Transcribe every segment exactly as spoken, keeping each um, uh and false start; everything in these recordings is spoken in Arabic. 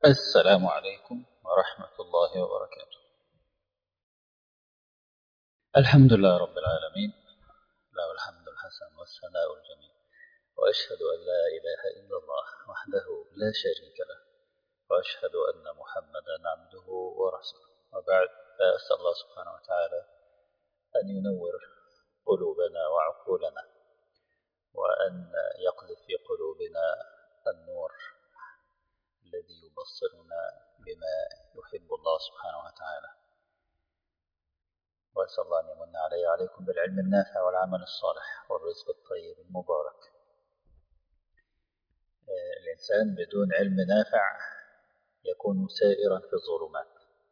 السلام عليكم ورحمة الله وبركاته. الحمد لله رب العالمين، له الحمد الحسن والثناء الجميل، وأشهد أن لا إله إلا الله وحده لا شريك له، وأشهد أن محمدا عبده ورسوله. وبعد، فأسأل الله سبحانه وتعالى أن ينور قلوبنا وعقولنا، وأن يقذف في قلوبنا النور الذي يبصرنا بما يحب الله سبحانه وتعالى. وأسأل الله أن يمن علي وعليكم بالعلم النافع والعمل الصالح والرزق الطيب المبارك. الإنسان بدون علم نافع يكون سائرا في الظلمات.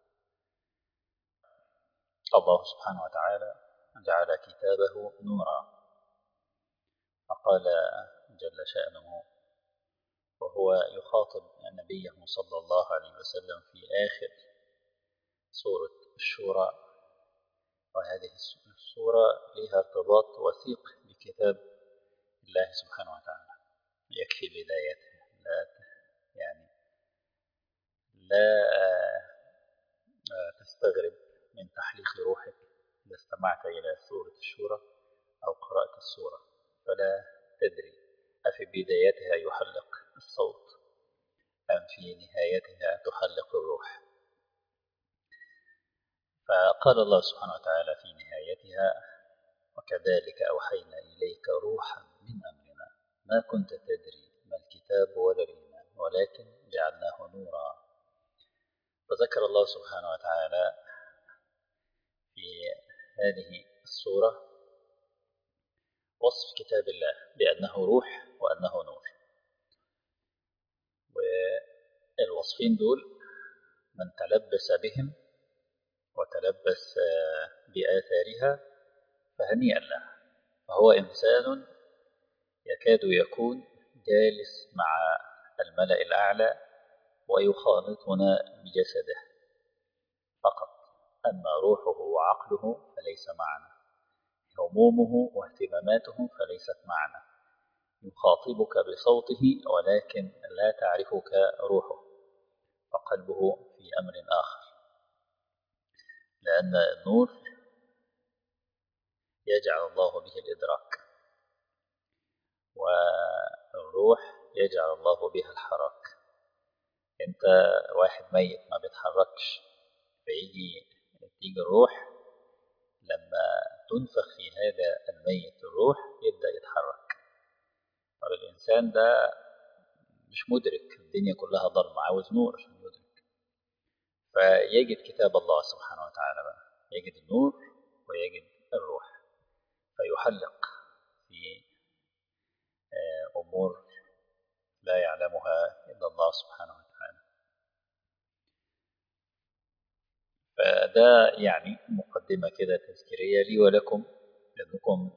الله سبحانه وتعالى جعل كتابه نورا، فقال جل شأنه وهو يخاطب نبيه صلى الله عليه وسلم في آخر سورة الشورى، وهذه السورة لها ارتباط وثيق بكتاب الله سبحانه وتعالى. يكفي بدايتها، لا يعني لا تستغرب من تحليق روحك إذا استمعت إلى سورة الشورى أو قرأت السورة، فلا تدري أفي بدايتها يحلق الصوت أم في نهايتها تحلق الروح. فقال الله سبحانه وتعالى في نهايتها: وكذلك أوحينا إليك روحا من أمرنا ما كنت تدري ما الكتاب ولا الإيمان ولكن جعلناه نورا. فذكر الله سبحانه وتعالى في هذه السورة وصف كتاب الله بأنه روح وأنه نور، والوصفين دول من تلبس بهم وتلبس بآثارها فهنيئا له، فهو إنسان يكاد يكون جالس مع الملأ الأعلى ويخالطنا بجسده فقط، أما روحه وعقله فليس معنا، همومه واهتماماته فليست معنا، يخاطبك بصوته ولكن لا تعرفك روحه، فقلبه في أمر آخر، لأن النور يجعل الله به الإدراك، والروح يجعل الله بها الحراك. أنت واحد ميت ما بيتحركش، فيجي تيجي الروح لما تنفخ في هذا الميت الروح يبدأ يتحرك. طب الإنسان ده مش مدرك، الدنيا كلها ضلمة، عاوز نور عشان يدرك، فيجد كتاب الله سبحانه وتعالى بقى، يجد النور ويجد الروح، فيحلق في أمور لا يعلمها إلا الله سبحانه وتعالى. فده يعني مقدمة كده تذكيرية لي ولكم، لأنكم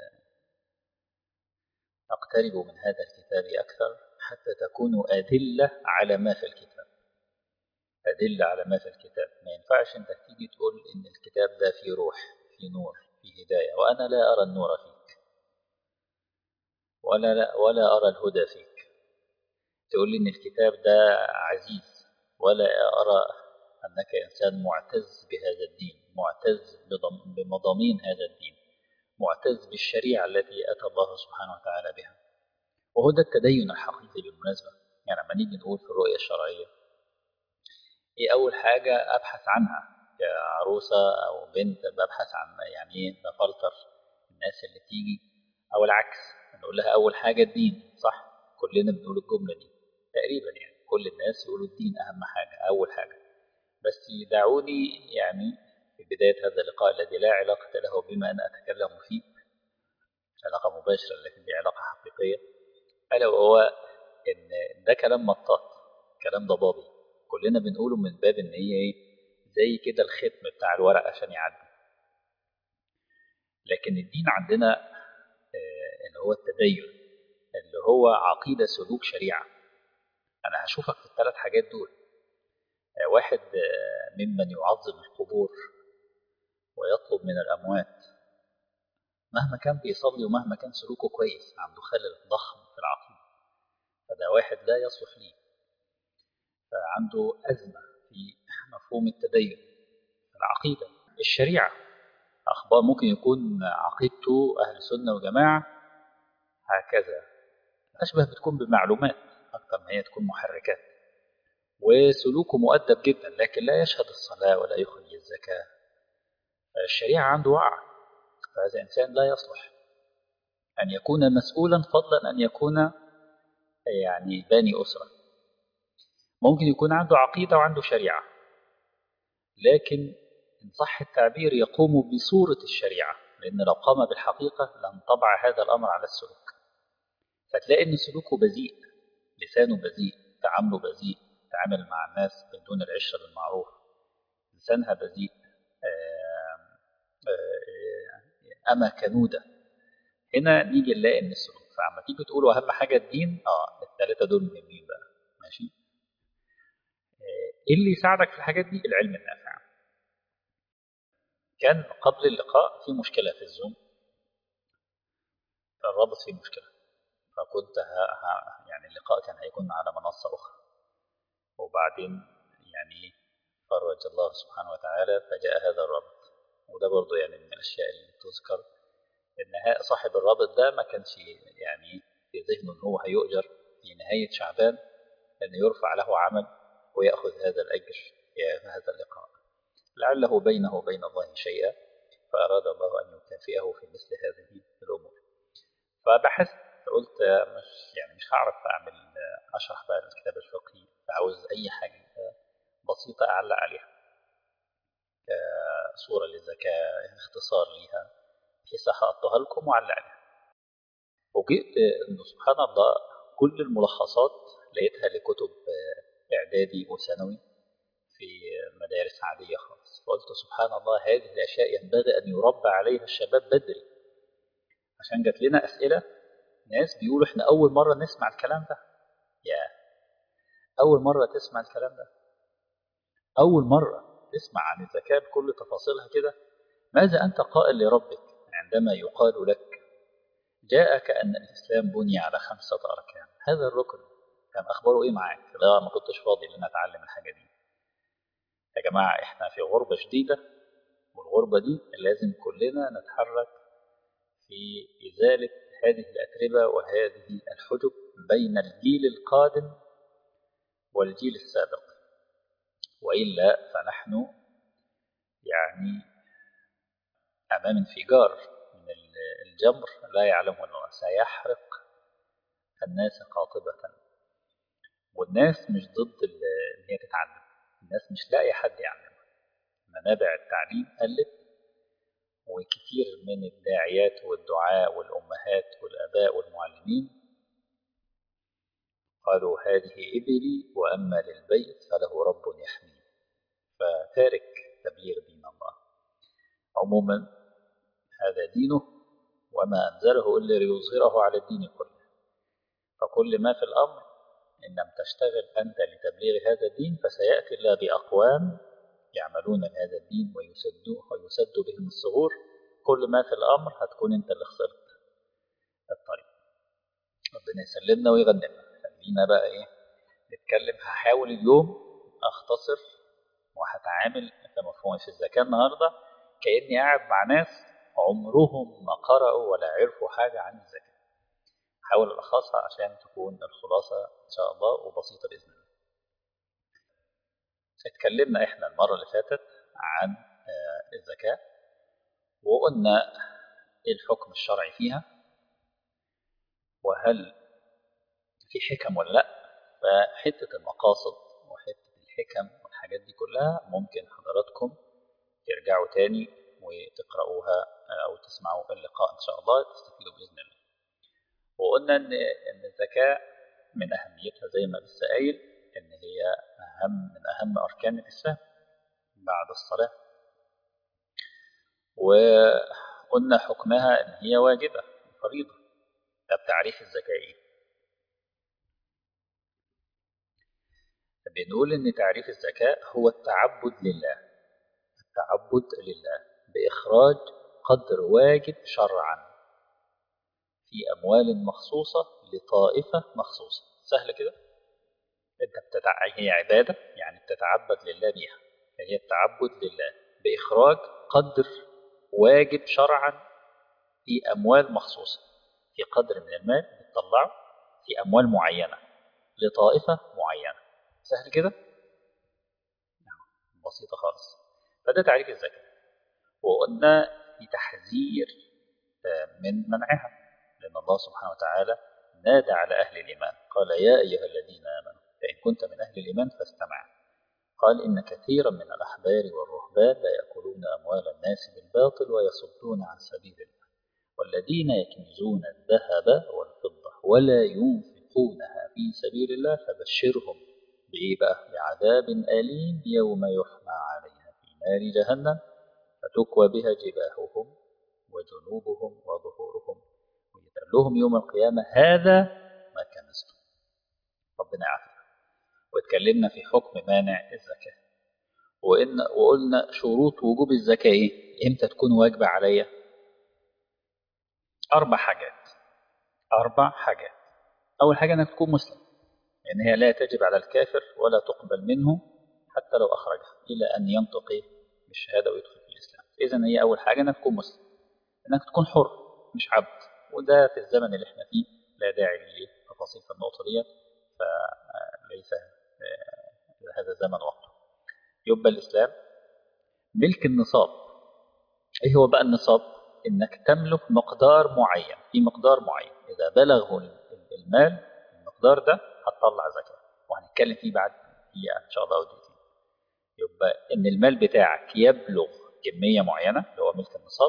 تقتربوا من هذا الكتاب أكثر حتى تكونوا أدلة على ما في الكتاب، أدلة على ما في الكتاب. ما ينفعش أنت تيجي تقول إن الكتاب ده فيه روح، فيه نور، فيه هداية، وأنا لا أرى النور فيك ولا, لا ولا أرى الهدى فيك. تقول لي إن الكتاب ده عزيز ولا أرى أنك إنسان معتز بهذا الدين، معتز بمضامين هذا الدين، معتز بالشريعة التي أتى الله سبحانه وتعالى بها. وهو ده التدين الحقيقي بالمناسبة. يعني لما نيجي نقول في الرؤية الشرعية إيه أول حاجة أبحث عنها كعروسة أو بنت؟ ببحث عن يعني إيه، بفلتر الناس اللي تيجي، أو العكس نقول لها أول حاجة الدين، صح؟ كلنا بنقول الجملة دي تقريبا، يعني كل الناس يقولوا الدين أهم حاجة، أول حاجة. بس دعوني يعني في بداية هذا اللقاء الذي لا علاقة له بما أنا أتكلم فيه، علاقة مباشرة لكن دي علاقة حقيقية، ألا وهو إن ده كلام مطاط، كلام ضبابي، كلنا بنقوله من باب إن هي إيه، زي كده الختم بتاع الورق عشان يعدي. لكن الدين عندنا آه اللي هو التدين، اللي هو عقيدة سلوك شريعة. أنا هشوفك في الثلاث حاجات دول. آه واحد آه ممن يعظم القبور ويطلب من الأموات مهما كان بيصلي ومهما كان سلوكه كويس، عنده خلل ضخم في العقيدة، فده واحد لا يصلح ليه. فعنده أزمة في مفهوم التدين، العقيدة، الشريعة. أخبار ممكن يكون عقيدته أهل سنة وجماعة هكذا، أشبه بتكون بمعلومات أكثر ما هي تكون محركات، وسلوكه مؤدب جدا لكن لا يشهد الصلاة ولا يخرج الزكاة. الشريعة عنده وعي، فهذا إنسان لا يصلح أن يكون مسؤولا، فضلا أن يكون يعني باني أسرة. ممكن يكون عنده عقيدة وعنده شريعة، لكن إن صح التعبير يقوم بصورة الشريعة، لأن لو قام بالحقيقة لن طبع هذا الأمر على السلوك. فتلاقي أن سلوكه بذيء، لسانه بذيء، تعامله بذيء، تعامل مع الناس بدون العشرة بالمعروف، لسانها بذيء، آه، آه، أما كنودة. هنا نيجي نلاقي ان السلوك، فعما تيجي تقولوا اهم حاجه الدين، اه الثلاثه دول مهمين بقى. ماشي. آه، ايه اللي يساعدك في الحاجات دي؟ العلم النافع. كان قبل اللقاء في مشكله في الزوم، الرابط فيه مشكله، فكنت ها ها يعني اللقاء كان هيكون على منصه اخرى، وبعدين يعني فرج الله سبحانه وتعالى فجاء هذا الرابط. وده برضه يعني من الاشياء اللي تذكر، ان صاحب الرابط ده ما كانش يعني في ذهنه ان هو هيؤجر في نهايه شعبان أن يرفع له عمل ويأخذ هذا الأجر في هذا اللقاء، لعله بينه وبين الله شيئا، فأراد الله أن يكافئه في مثل هذه الأمور. فبحثت، قلت مش يعني مش هعرف أعمل أشرح بقى الكتاب الفقهي، فعاوز أي حاجة بسيطة أعلق عليها، صورة للزكاة، اختصار ليها، بحيث أحطها لكم وأعلق عليها. وجئت أنه سبحان الله كل الملخصات لقيتها لكتب إعدادي وثانوي في مدارس عادية خالص. فقلت سبحان الله هذه الأشياء ينبغي أن يربى عليها الشباب بدري، عشان جات لنا أسئلة ناس بيقولوا إحنا أول مرة نسمع الكلام ده. يا أول مرة تسمع الكلام ده، أول مرة تسمع عن الزكاة بكل تفاصيلها كده. ماذا أنت قائل لربك عندما يقال لك جاءك أن الإسلام بني على خمسة أركان، هذا الركن كان أخباره إيه معاك؟ لا ما كنتش فاضي لأن أتعلم الحاجة دي. يا جماعة إحنا في غربة شديدة، والغربة دي لازم كلنا نتحرك في إزالة هذه الأتربة وهذه الحجب بين الجيل القادم والجيل السابق، وإلا فنحن يعني أمام انفجار من الجمر لا يعلمه الله، سيحرق الناس قاطبة. والناس مش ضد إن هي تتعلم، الناس مش لاقي حد يعلمها، منابع التعليم قلت، وكثير من الداعيات والدعاء والأمهات والآباء والمعلمين قالوا هذه إبلي وأما للبيت فله رب يحميه، فتارك تبليغ دين الله. عموما هذا دينه وما أنزله إلا ليظهره على الدين كله، فكل ما في الأمر إن لم تشتغل أنت لتبليغ هذا الدين فسيأتي الله بأقوام يعملون هذا الدين ويسدوه ويسد بهم الثغور. كل ما في الأمر هتكون أنت اللي خسرت الطريق. ربنا يسلمنا ويغنمنا. خلينا بقى إيه نتكلم. هحاول اليوم أختصر وهتعامل كمفهوم في الزكاة النهاردة كأني قاعد مع ناس عمرهم ما قرأوا ولا عرفوا حاجة عن الزكاة. حاول ألخصها عشان تكون الخلاصة إن شاء الله وبسيطة بإذن الله. اتكلمنا إحنا المرة اللي فاتت عن الزكاة، وقلنا إيه الحكم الشرعي فيها، وهل في حكم ولا لا. فحتة المقاصد وحتة الحكم والحاجات دي كلها ممكن حضراتكم ترجعوا تاني وتقرأوها أو تسمعوا اللقاء إن شاء الله تستفيدوا بإذن الله. وقلنا إن إن الزكاة من أهميتها زي ما لسه قايل إن هي أهم من أهم أركان الإسلام بعد الصلاة، وقلنا حكمها إن هي واجبة فريضة. طب تعريف الزكاة إيه؟ بنقول إن تعريف الزكاة هو التعبد لله، التعبد لله بإخراج قدر واجب شرعا في أموال مخصوصة لطائفة مخصوصة. سهل كده؟ أنت بتتع... هي عبادة، يعني بتتعبد لله بيها، هي التعبد لله بإخراج قدر واجب شرعا في أموال مخصوصة، في قدر من المال بتطلعه في أموال معينة لطائفة معينة. سهل كده؟ بسيطة خالص. فده تعريف الزكاة. وقلنا في تحذير من منعها، لأن الله سبحانه وتعالى نادى على أهل الإيمان قال يا أيها الذين آمنوا فإن كنت من أهل الإيمان فاستمع. قال إن كثيرا من الأحبار والرهبان لا يأكلون أموال الناس بالباطل ويصدون عن سبيل الله والذين يكنزون الذهب والفضة ولا ينفقونها في سبيل الله فبشرهم بإيه بقى؟ بعذاب أليم يوم يحمى عليها في نار جهنم فتكوى بها جباههم وجنوبهم وظهورهم ويقال لهم يوم القيامة هذا ما كنزتم. ربنا يعافينا. واتكلمنا في حكم مانع الزكاة، وإن وقلنا شروط وجوب الزكاة إيه؟ إمتى تكون واجبة عليا؟ أربع حاجات. أربع حاجات. أول حاجة أنك تكون مسلم، لأن يعني هي لا تجب على الكافر ولا تقبل منه حتى لو أخرجها إلى أن ينطق بالشهادة ويدخل في الإسلام. إذن هي أول حاجة أنك تكون مسلم، أنك تكون حر مش عبد، وده في الزمن اللي احنا فيه لا داعي للتفاصيل في النقطة دي، فليس هذا الزمن وقته. يبقى الإسلام ملك النصاب. إيه هو بقى النصاب؟ إنك تملك مقدار معين، في مقدار معين إذا بلغه المال المقدار ده هتطلع زكاة، وهنتكلم فيه بعد دقيقة إن شاء الله ودقيقتين. يبقى إن المال بتاعك يبلغ كمية معينة اللي هو ملك النصاب،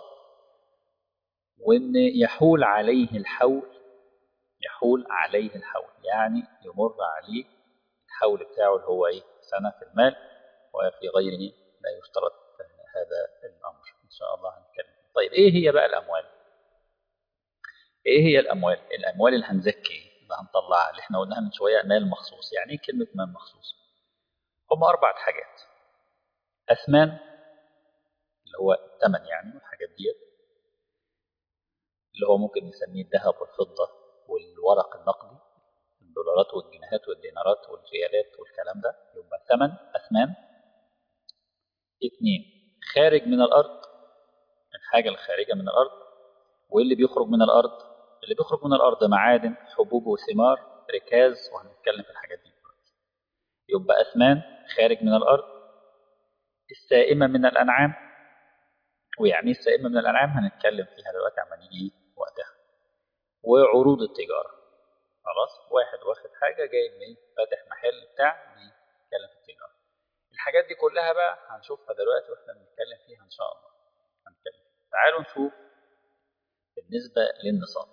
وإن يحول عليه الحول، يحول عليه الحول يعني يمر عليه الحول بتاعه اللي هو إيه؟ سنة في المال، وفي غيره لا يشترط هذا الأمر إن شاء الله هنتكلم. طيب إيه هي بقى الأموال؟ إيه هي الأموال؟ الأموال اللي هنزكي اللي هنطلعها اللي إحنا قلناها من شوية مال مخصوص. يعني إيه كلمة مال مخصوص؟ هم أربعة حاجات. أثمان اللي هو الثمن يعني والحاجات ديت، اللي هو ممكن نسميه الذهب والفضة والورق النقدي، الدولارات والجنيهات والدينارات والريالات والكلام ده، يبقى ثمن أثمان. اثنين خارج من الأرض، الحاجة الخارجة من الأرض. واللي بيخرج من الأرض، اللي بيخرج من الأرض معادن حبوب وثمار ركاز، وهنتكلم في الحاجات دي. يبقى أثمان خارج من الأرض. السائمة من الأنعام، ويعني السائمة من الأنعام هنتكلم فيها دلوقتي عما نيجي وقتها. وعروض التجارة، خلاص واحد واخد حاجة جاي من فاتح محل بتاع بيتكلم في التجارة. الحاجات دي كلها بقى هنشوفها دلوقتي واحنا بنتكلم فيها إن شاء الله هنتكلم. تعالوا نشوف بالنسبة للنصاب.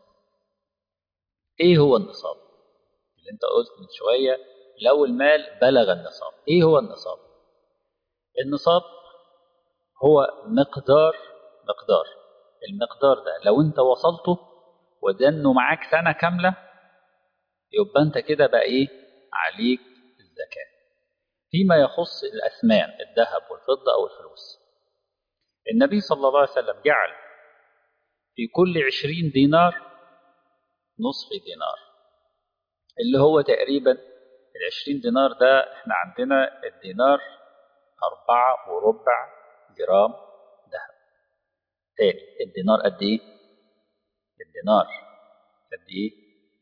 إيه هو النصاب؟ اللي أنت قلت من شوية لو المال بلغ النصاب. إيه هو النصاب؟ النصاب هو مقدار مقدار المقدار ده لو أنت وصلته ودنه معاك سنة كاملة، يبقى أنت كده بقى إيه؟ عليك الزكاة. فيما يخص الأثمان الذهب والفضة أو الفلوس، النبي صلى الله عليه وسلم جعل في كل عشرين دينار نصف دينار، اللي هو تقريبا العشرين دينار ده احنا عندنا الدينار أربعة وربع جرام ذهب. تاني الدينار قد ايه؟ الدينار قد ايه؟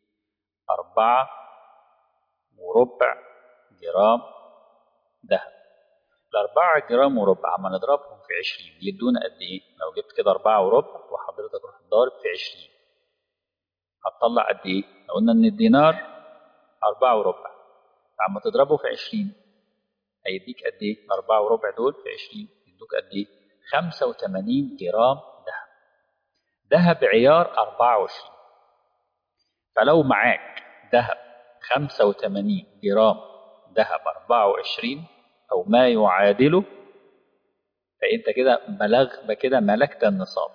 أربعة وربع جرام ذهب. الأربعة جرام وربع عما نضربهم في عشرين يدونا قد ايه؟ لو جبت كده أربعة وربع وحضرتك رحت ضارب في عشرين هتطلع قد ايه؟ لو قلنا ان الدينار أربعة وربع عما تضربه في عشرين هيديك قد ايه؟ أربعة وربع دول في عشرين يدوك قد ايه؟ خمسة وثمانين جرام ذهب. ذهب عيار أربعة وعشرين. فلو معاك ذهب خمسة وثمانين جرام ذهب أربعة وعشرين أو ما يعادله، فأنت كده بلغ كده ملكت النصاب.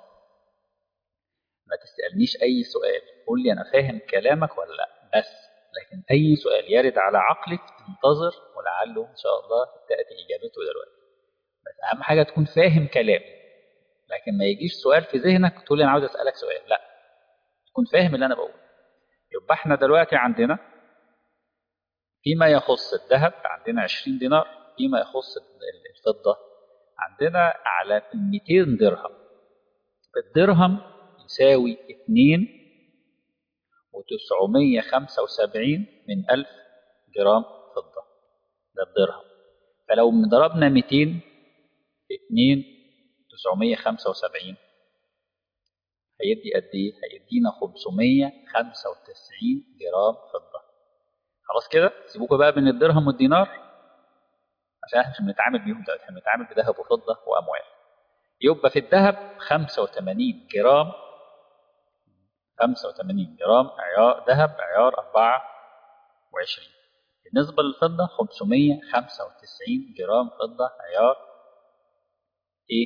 ما تسألنيش أي سؤال، قول لي أنا فاهم كلامك ولا لا بس، لكن أي سؤال يرد على عقلك انتظر ولعله إن شاء الله تأتي إجابته دلوقتي. بس أهم حاجة تكون فاهم كلامي، لكن ما يجيش سؤال في ذهنك تقول لي أنا عاوز أسألك سؤال، لا تكون فاهم اللي أنا بقوله. يبقى احنا دلوقتي عندنا فيما يخص الذهب عندنا عشرين دينار، فيما يخص الفضة عندنا على مئتين درهم. الدرهم يساوي اتنين وتسعمية خمسة وسبعين من ألف جرام فضة، ده الدرهم. فلو ضربنا مئتين في اتنين تسعمية خمسة وسبعين هيدي قد ايه؟ هيدينا خمسمية خمسة وتسعين جرام فضة. خلاص كده، سيبوكوا بقى من الدرهم والدينار عشان احنا مش بنتعامل بيهم دلوقتي، احنا بنتعامل بذهب وفضة واموال. يبقى في الذهب خمسة وتمانين جرام، خمسة وتمانين جرام عيار ذهب عيار أربعة وعشرين. بالنسبة للفضة خمسمية خمسة وتسعين جرام فضة عيار ايه؟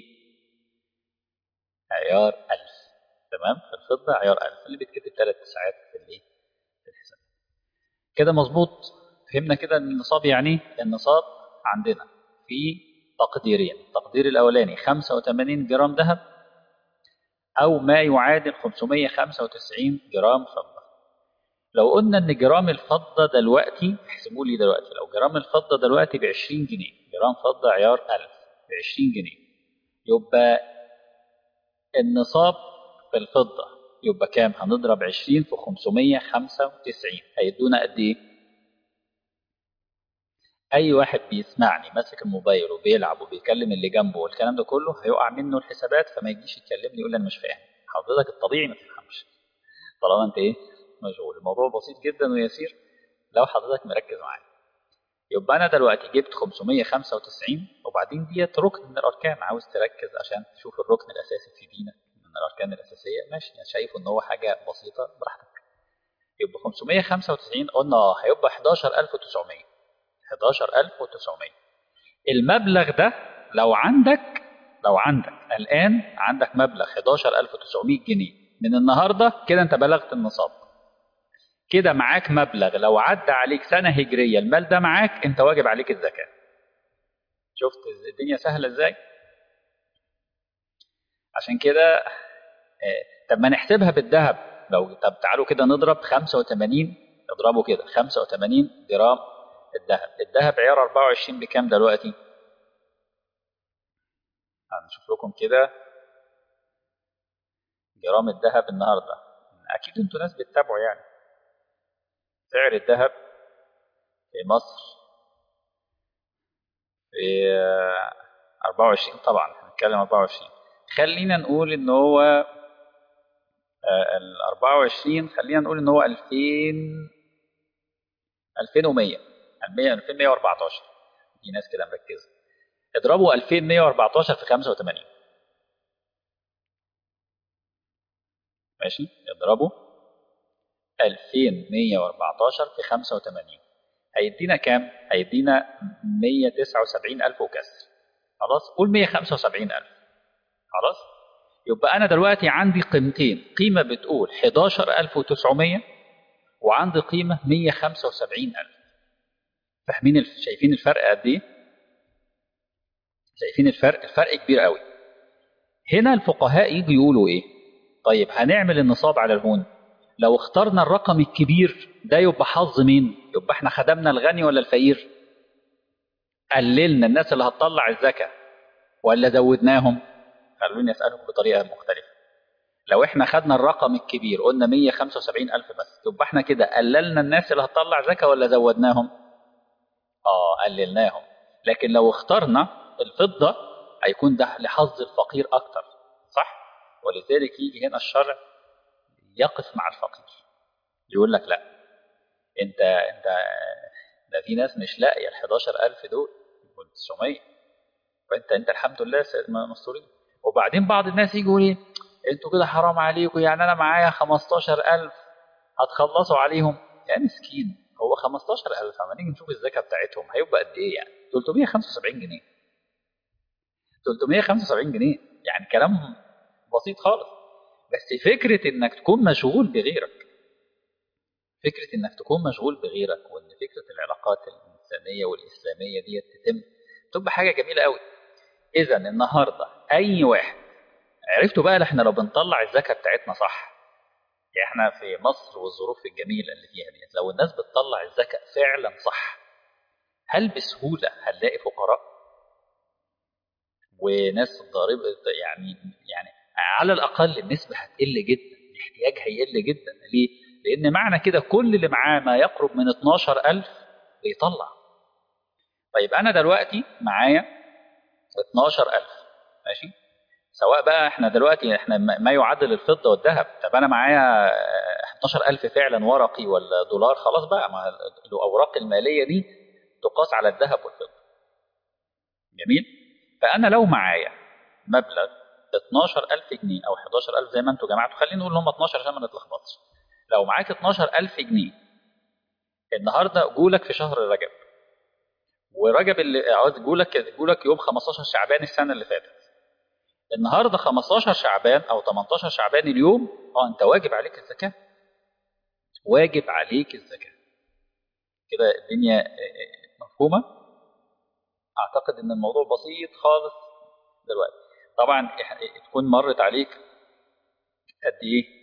عيار ألف. تمام، في الفضة عيار ألف اللي بيتكتب ثلاث ساعات في الايه؟ في الحساب. كده مظبوط؟ فهمنا كده النصاب يعني ايه؟ النصاب عندنا في تقديرين، التقدير الأولاني خمسة وتمانين جرام ذهب أو ما يعادل خمسمية خمسة وتسعين جرام فضة. لو قلنا إن جرام الفضة دلوقتي، احسبوا لي دلوقتي، لو جرام الفضة دلوقتي ب عشرين جنيه، جرام فضة عيار ألف ب عشرين جنيه، يبقى النصاب في الفضة يبقى كام؟ هنضرب عشرين في خمسمية خمسة وتسعين هيدونا قد إيه؟ أي واحد بيسمعني ماسك الموبايل وبيلعب وبيكلم اللي جنبه والكلام ده كله هيقع منه الحسابات، فما يجيش يكلمني يقول لي أنا مش فاهم. حضرتك الطبيعي ما تفهمش طالما أنت إيه؟ مشغول. الموضوع بسيط جدا ويسير لو حضرتك مركز معايا. يبقى أنا دلوقتي جبت خمسمية خمسة وتسعين وبعدين ديت ركن من الأركان، عاوز تركز عشان تشوف الركن الأساسي في دينك من الأركان الأساسية، ماشي، أنا شايف إن هو حاجة بسيطة براحتك. يبقى خمسمية خمسة وتسعين قلنا اه هيبقى حداشر ألف وتسعمية، حداشر ألف وتسعمية. المبلغ ده لو عندك، لو عندك الآن عندك مبلغ حداشر ألف وتسعمية جنيه من النهاردة كده أنت بلغت النصاب. كده معاك مبلغ لو عدى عليك سنة هجرية المال ده معاك أنت واجب عليك الزكاة. شفت الدنيا سهلة إزاي؟ عشان كده آه، طب ما نحسبها بالذهب. لو طب تعالوا كده نضرب خمسة وتمانين، اضربوا كده خمسة وتمانين جرام الذهب. الذهب عيار أربعة وعشرين بكام دلوقتي؟ هنشوف لكم كده جرام الذهب النهارده، اكيد انتوا ناس بتتابعوا يعني. سعر الذهب في مصر في آه، أربعة وعشرين، طبعا هنتكلم أربعة وعشرين. خلينا نقول ان هو آه، ال أربعة وعشرين خلينا نقول ان هو ألفين، ألفين ومية، ألفين ومية وأربعتاشر. دي ناس كده مركزه. اضربوا ألفين ومية وأربعتاشر في خمسة وتمانين، ماشي، اضربوا ألفين ومية وأربعتاشر في خمسة وتمانين هيدينا كام؟ هيدينا مية وتسعة وسبعين ألف وكسر. خلاص، قول مية وخمسة وسبعين ألف. خلاص، يبقى أنا دلوقتي عندي قيمتين، قيمة بتقول حداشر ألف وتسعمية وعندي قيمة مية وخمسة وسبعين ألف. فاهمين الف... شايفين الفرق قد إيه؟ شايفين الفرق؟ الفرق كبير قوي. هنا الفقهاء يجوا يقولوا إيه؟ طيب هنعمل النصاب على الهون، لو اخترنا الرقم الكبير ده يبقى حظ مين؟ يبقى احنا خدمنا الغني ولا الفقير؟ قللنا الناس اللي هتطلع الزكاة ولا زودناهم؟ خلوني أسألكم بطريقة مختلفة. لو احنا خدنا الرقم الكبير قلنا مية وخمسة وسبعين ألف بس، يبقى احنا كده قللنا الناس اللي هتطلع زكاة ولا زودناهم؟ اه قللناهم. لكن لو اخترنا الفضة هيكون ده لحظ الفقير أكتر، صح؟ ولذلك يجي هنا الشرع يقف مع الفقير يقول لك لا، انت انت ده في ناس مش لاقيه ال حداشر ألف دول وال تسعمية، فانت انت الحمد لله مستورين. وبعدين بعض الناس يجوا يقول ايه؟ انتوا كده حرام عليكم، يعني انا معايا خمستاشر ألف هتخلصوا عليهم؟ يا مسكين، هو خمستاشر ألف اما نيجي نشوف الزكاه بتاعتهم هيبقى قد ايه؟ يعني تلتمية وخمسة وسبعين جنيه، تلتمية وخمسة وسبعين جنيه، يعني كلام بسيط خالص. بس فكره انك تكون مشغول بغيرك، فكرة إنك تكون مشغول بغيرك، وإن فكرة العلاقات الإنسانية والإسلامية دي تتم، تبقى حاجة جميلة قوي. إذا النهاردة أي واحد، عرفتوا بقى إحنا لو بنطلع الزكاة بتاعتنا صح يعني احنا في مصر والظروف الجميلة اللي فيها دي، لو الناس بتطلع الزكاة فعلا صح، هل بسهولة هنلاقي فقراء وناس ضاربة؟ يعني يعني على الأقل النسبة هتقل جدا، الاحتياج هيقل جدا. ليه؟ لأن معنى كده كل اللي معاه ما يقرب من اتناشر ألف بيطلع. طيب أنا دلوقتي معايا اتناشر ألف، ماشي، سواء بقى احنا دلوقتي احنا ما يعادل الفضة والذهب. طب أنا معايا اتناشر ألف فعلا ورقي ولا دولار، خلاص بقى، ما الأوراق المالية دي تقاس على الذهب والفضة. جميل. فأنا لو معايا مبلغ اتناشر ألف جنيه أو حداشر ألف زي ما انتوا جماعتوا، خلينا نقول هم اتناشر عشان ما نتلخبطش. لو معاك اتناشر ألف جنيه النهارده جولك في شهر رجب، ورجب اللي عاوز جولك جولك يوم خمستاشر شعبان السنة اللي فاتت، النهارده خمستاشر شعبان أو تمنتاشر شعبان اليوم، اه أنت واجب عليك الزكاة، واجب عليك الزكاة. كده الدنيا مفهومة؟ أعتقد إن الموضوع بسيط خالص دلوقتي. طبعا تكون مرت عليك قد إيه؟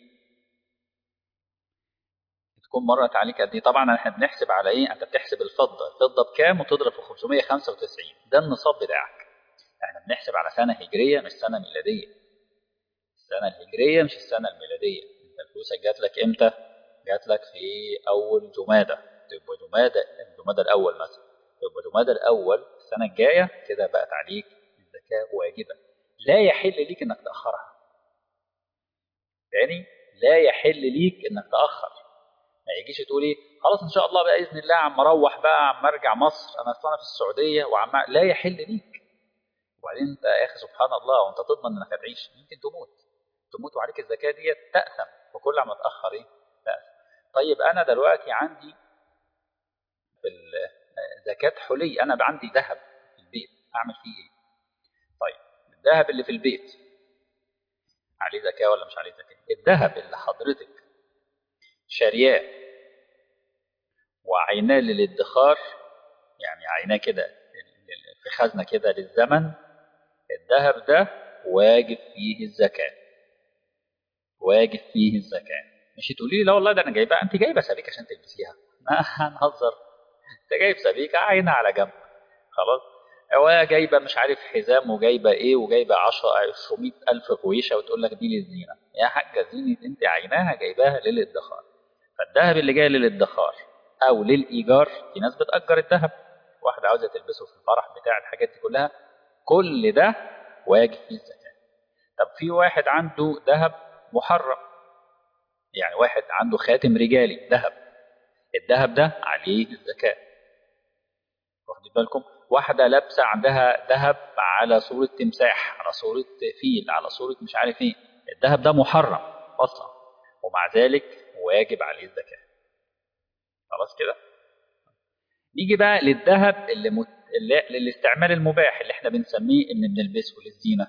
تكون مرت عليك قد ايه؟ طبعا احنا بنحسب على ايه؟ انت بتحسب الفضه، الفضه بكام وتضرب في خمسمية وخمسة وتسعين، ده النصاب بتاعك. احنا بنحسب على سنه هجريه مش سنه ميلاديه، السنه الهجريه مش السنه الميلاديه. انت فلوسك جات لك امتى؟ جات لك في اول جماده، تبقى جماده الجماده الاول مثلا، تبقى جماده الاول السنه الجايه كده بقت عليك الزكاه واجبه، لا يحل ليك انك تاخرها. تاني، لا يحل ليك انك تاخر. ما يجيش تقول ايه خلاص ان شاء الله باذن الله عم اروح بقى، عم ارجع مصر، انا اصلا في السعوديه وعم، لا يحل ليك. وبعدين انت يا اخي سبحان الله، وانت تضمن انك هتعيش؟ يمكن تموت، تموت وعليك الزكاه ديت، تاثم، وكل ما تاخر ايه؟ تاثم. طيب انا دلوقتي عندي في زكاه حلي، انا عندي ذهب في البيت، اعمل فيه ايه؟ طيب الذهب اللي في البيت عليه زكاه ولا مش عليه زكاه؟ الذهب اللي حضرتك شارياه وعيناه للادخار، يعني عيناه كده في خزنة كده للزمن، الذهب ده واجب فيه الزكاة، واجب فيه الزكاة. مش تقولي لي لا والله ده أنا جايبها، أنت جايبة سبيك عشان تلبسيها؟ ما هنهزر، أنت جايب سبيكة عينها على جنب خلاص، هو جايبة مش عارف حزام وجايبة إيه وجايبة عشرة عشرمية ألف غويشة وتقول لك دي للزينة. يا حاجة زينة، أنت عيناها جايباها للادخار. فالذهب اللي جاي للادخار أو للإيجار، في ناس بتأجر الذهب، واحدة عاوزة تلبسه في الفرح بتاع الحاجات دي كلها، كل ده واجب فيه الزكاة. طب في واحد عنده ذهب محرم، يعني واحد عنده خاتم رجالي ذهب، الذهب ده عليه الزكاة. واخدين بالكم؟ واحدة لابسة عندها ذهب على صورة تمساح، على صورة فيل، على صورة مش عارف ايه، الذهب ده محرم أصلا، ومع ذلك واجب عليه الزكاة. خلاص كده؟ نيجي بقى للذهب اللي, مت... اللي للاستعمال المباح اللي احنا بنسميه ان بنلبسه للزينة.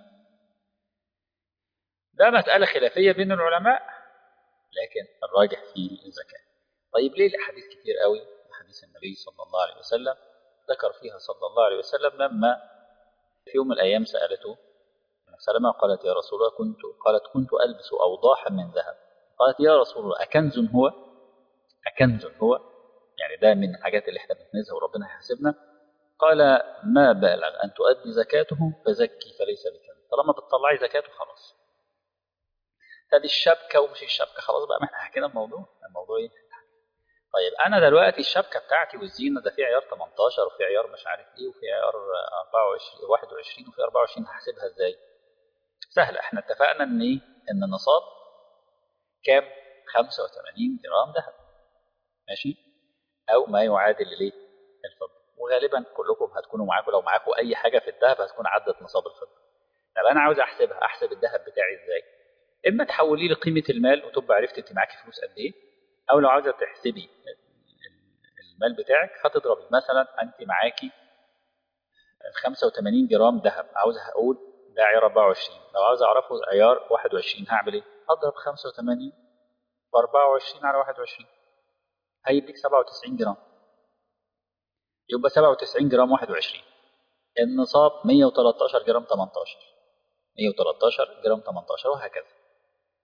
ده مسألة خلافية بين العلماء، لكن الراجح فيه الزكاة. طيب ليه؟ الأحاديث كتير قوي، حديث النبي صلى الله عليه وسلم ذكر فيها صلى الله عليه وسلم لما في يوم من الأيام سألته سلمة قالت يا رسول الله كنت قالت كنت ألبس أوضاحا من ذهب، قالت يا رسول الله أكنز هو؟ أكنز هو؟ يعني ده من الحاجات اللي احنا بنكنزها وربنا هيحاسبنا. قال ما بالغ أن تؤدي زكاته فزكي فليس بكنز، طالما بتطلعي زكاته خلاص. هذه الشبكة ومش الشبكة خلاص بقى، ما احنا حكينا الموضوع، الموضوع ايه؟ طيب انا دلوقتي الشبكة بتاعتي والزينة ده في عيار تمنتاشر وفي عيار مش عارف ايه وفي عيار أربعة وعشرين واحد وعشرين وفي أربعة وعشرين، هحسبها ازاي؟ سهلة، احنا اتفقنا ان ايه؟ ان النصاب كام؟ خمسة وثمانين جرام ذهب، ماشي، او ما يعادل الايه؟ الفضة. وغالبا كلكم هتكونوا معاكم، لو معاكم اي حاجة في الذهب هتكون عدت نصاب الفضة. طب انا عاوز احسبها، احسب الذهب بتاعي ازاي؟ اما تحولي لي قيمة المال وتبقى عرفت انت معاكي فلوس قد ايه، او لو عاوزة تحسبي المال بتاعك هتضربي مثلا انت معاكي خمسة وثمانين جرام ذهب، عاوز اقول ده عيار أربعة وعشرين، لو عاوز اعرفه عيار واحد وعشرين هعمل ايه؟ هضرب خمسة وثمانين في أربعة وعشرين على واحد وعشرين هيديك سبعة وتسعين جرام، يبقى سبعة وتسعين جرام واحد وعشرين. النصاب مية وتلتاشر جرام تمنتاشر، مية وتلتاشر جرام تمنتاشر، وهكذا.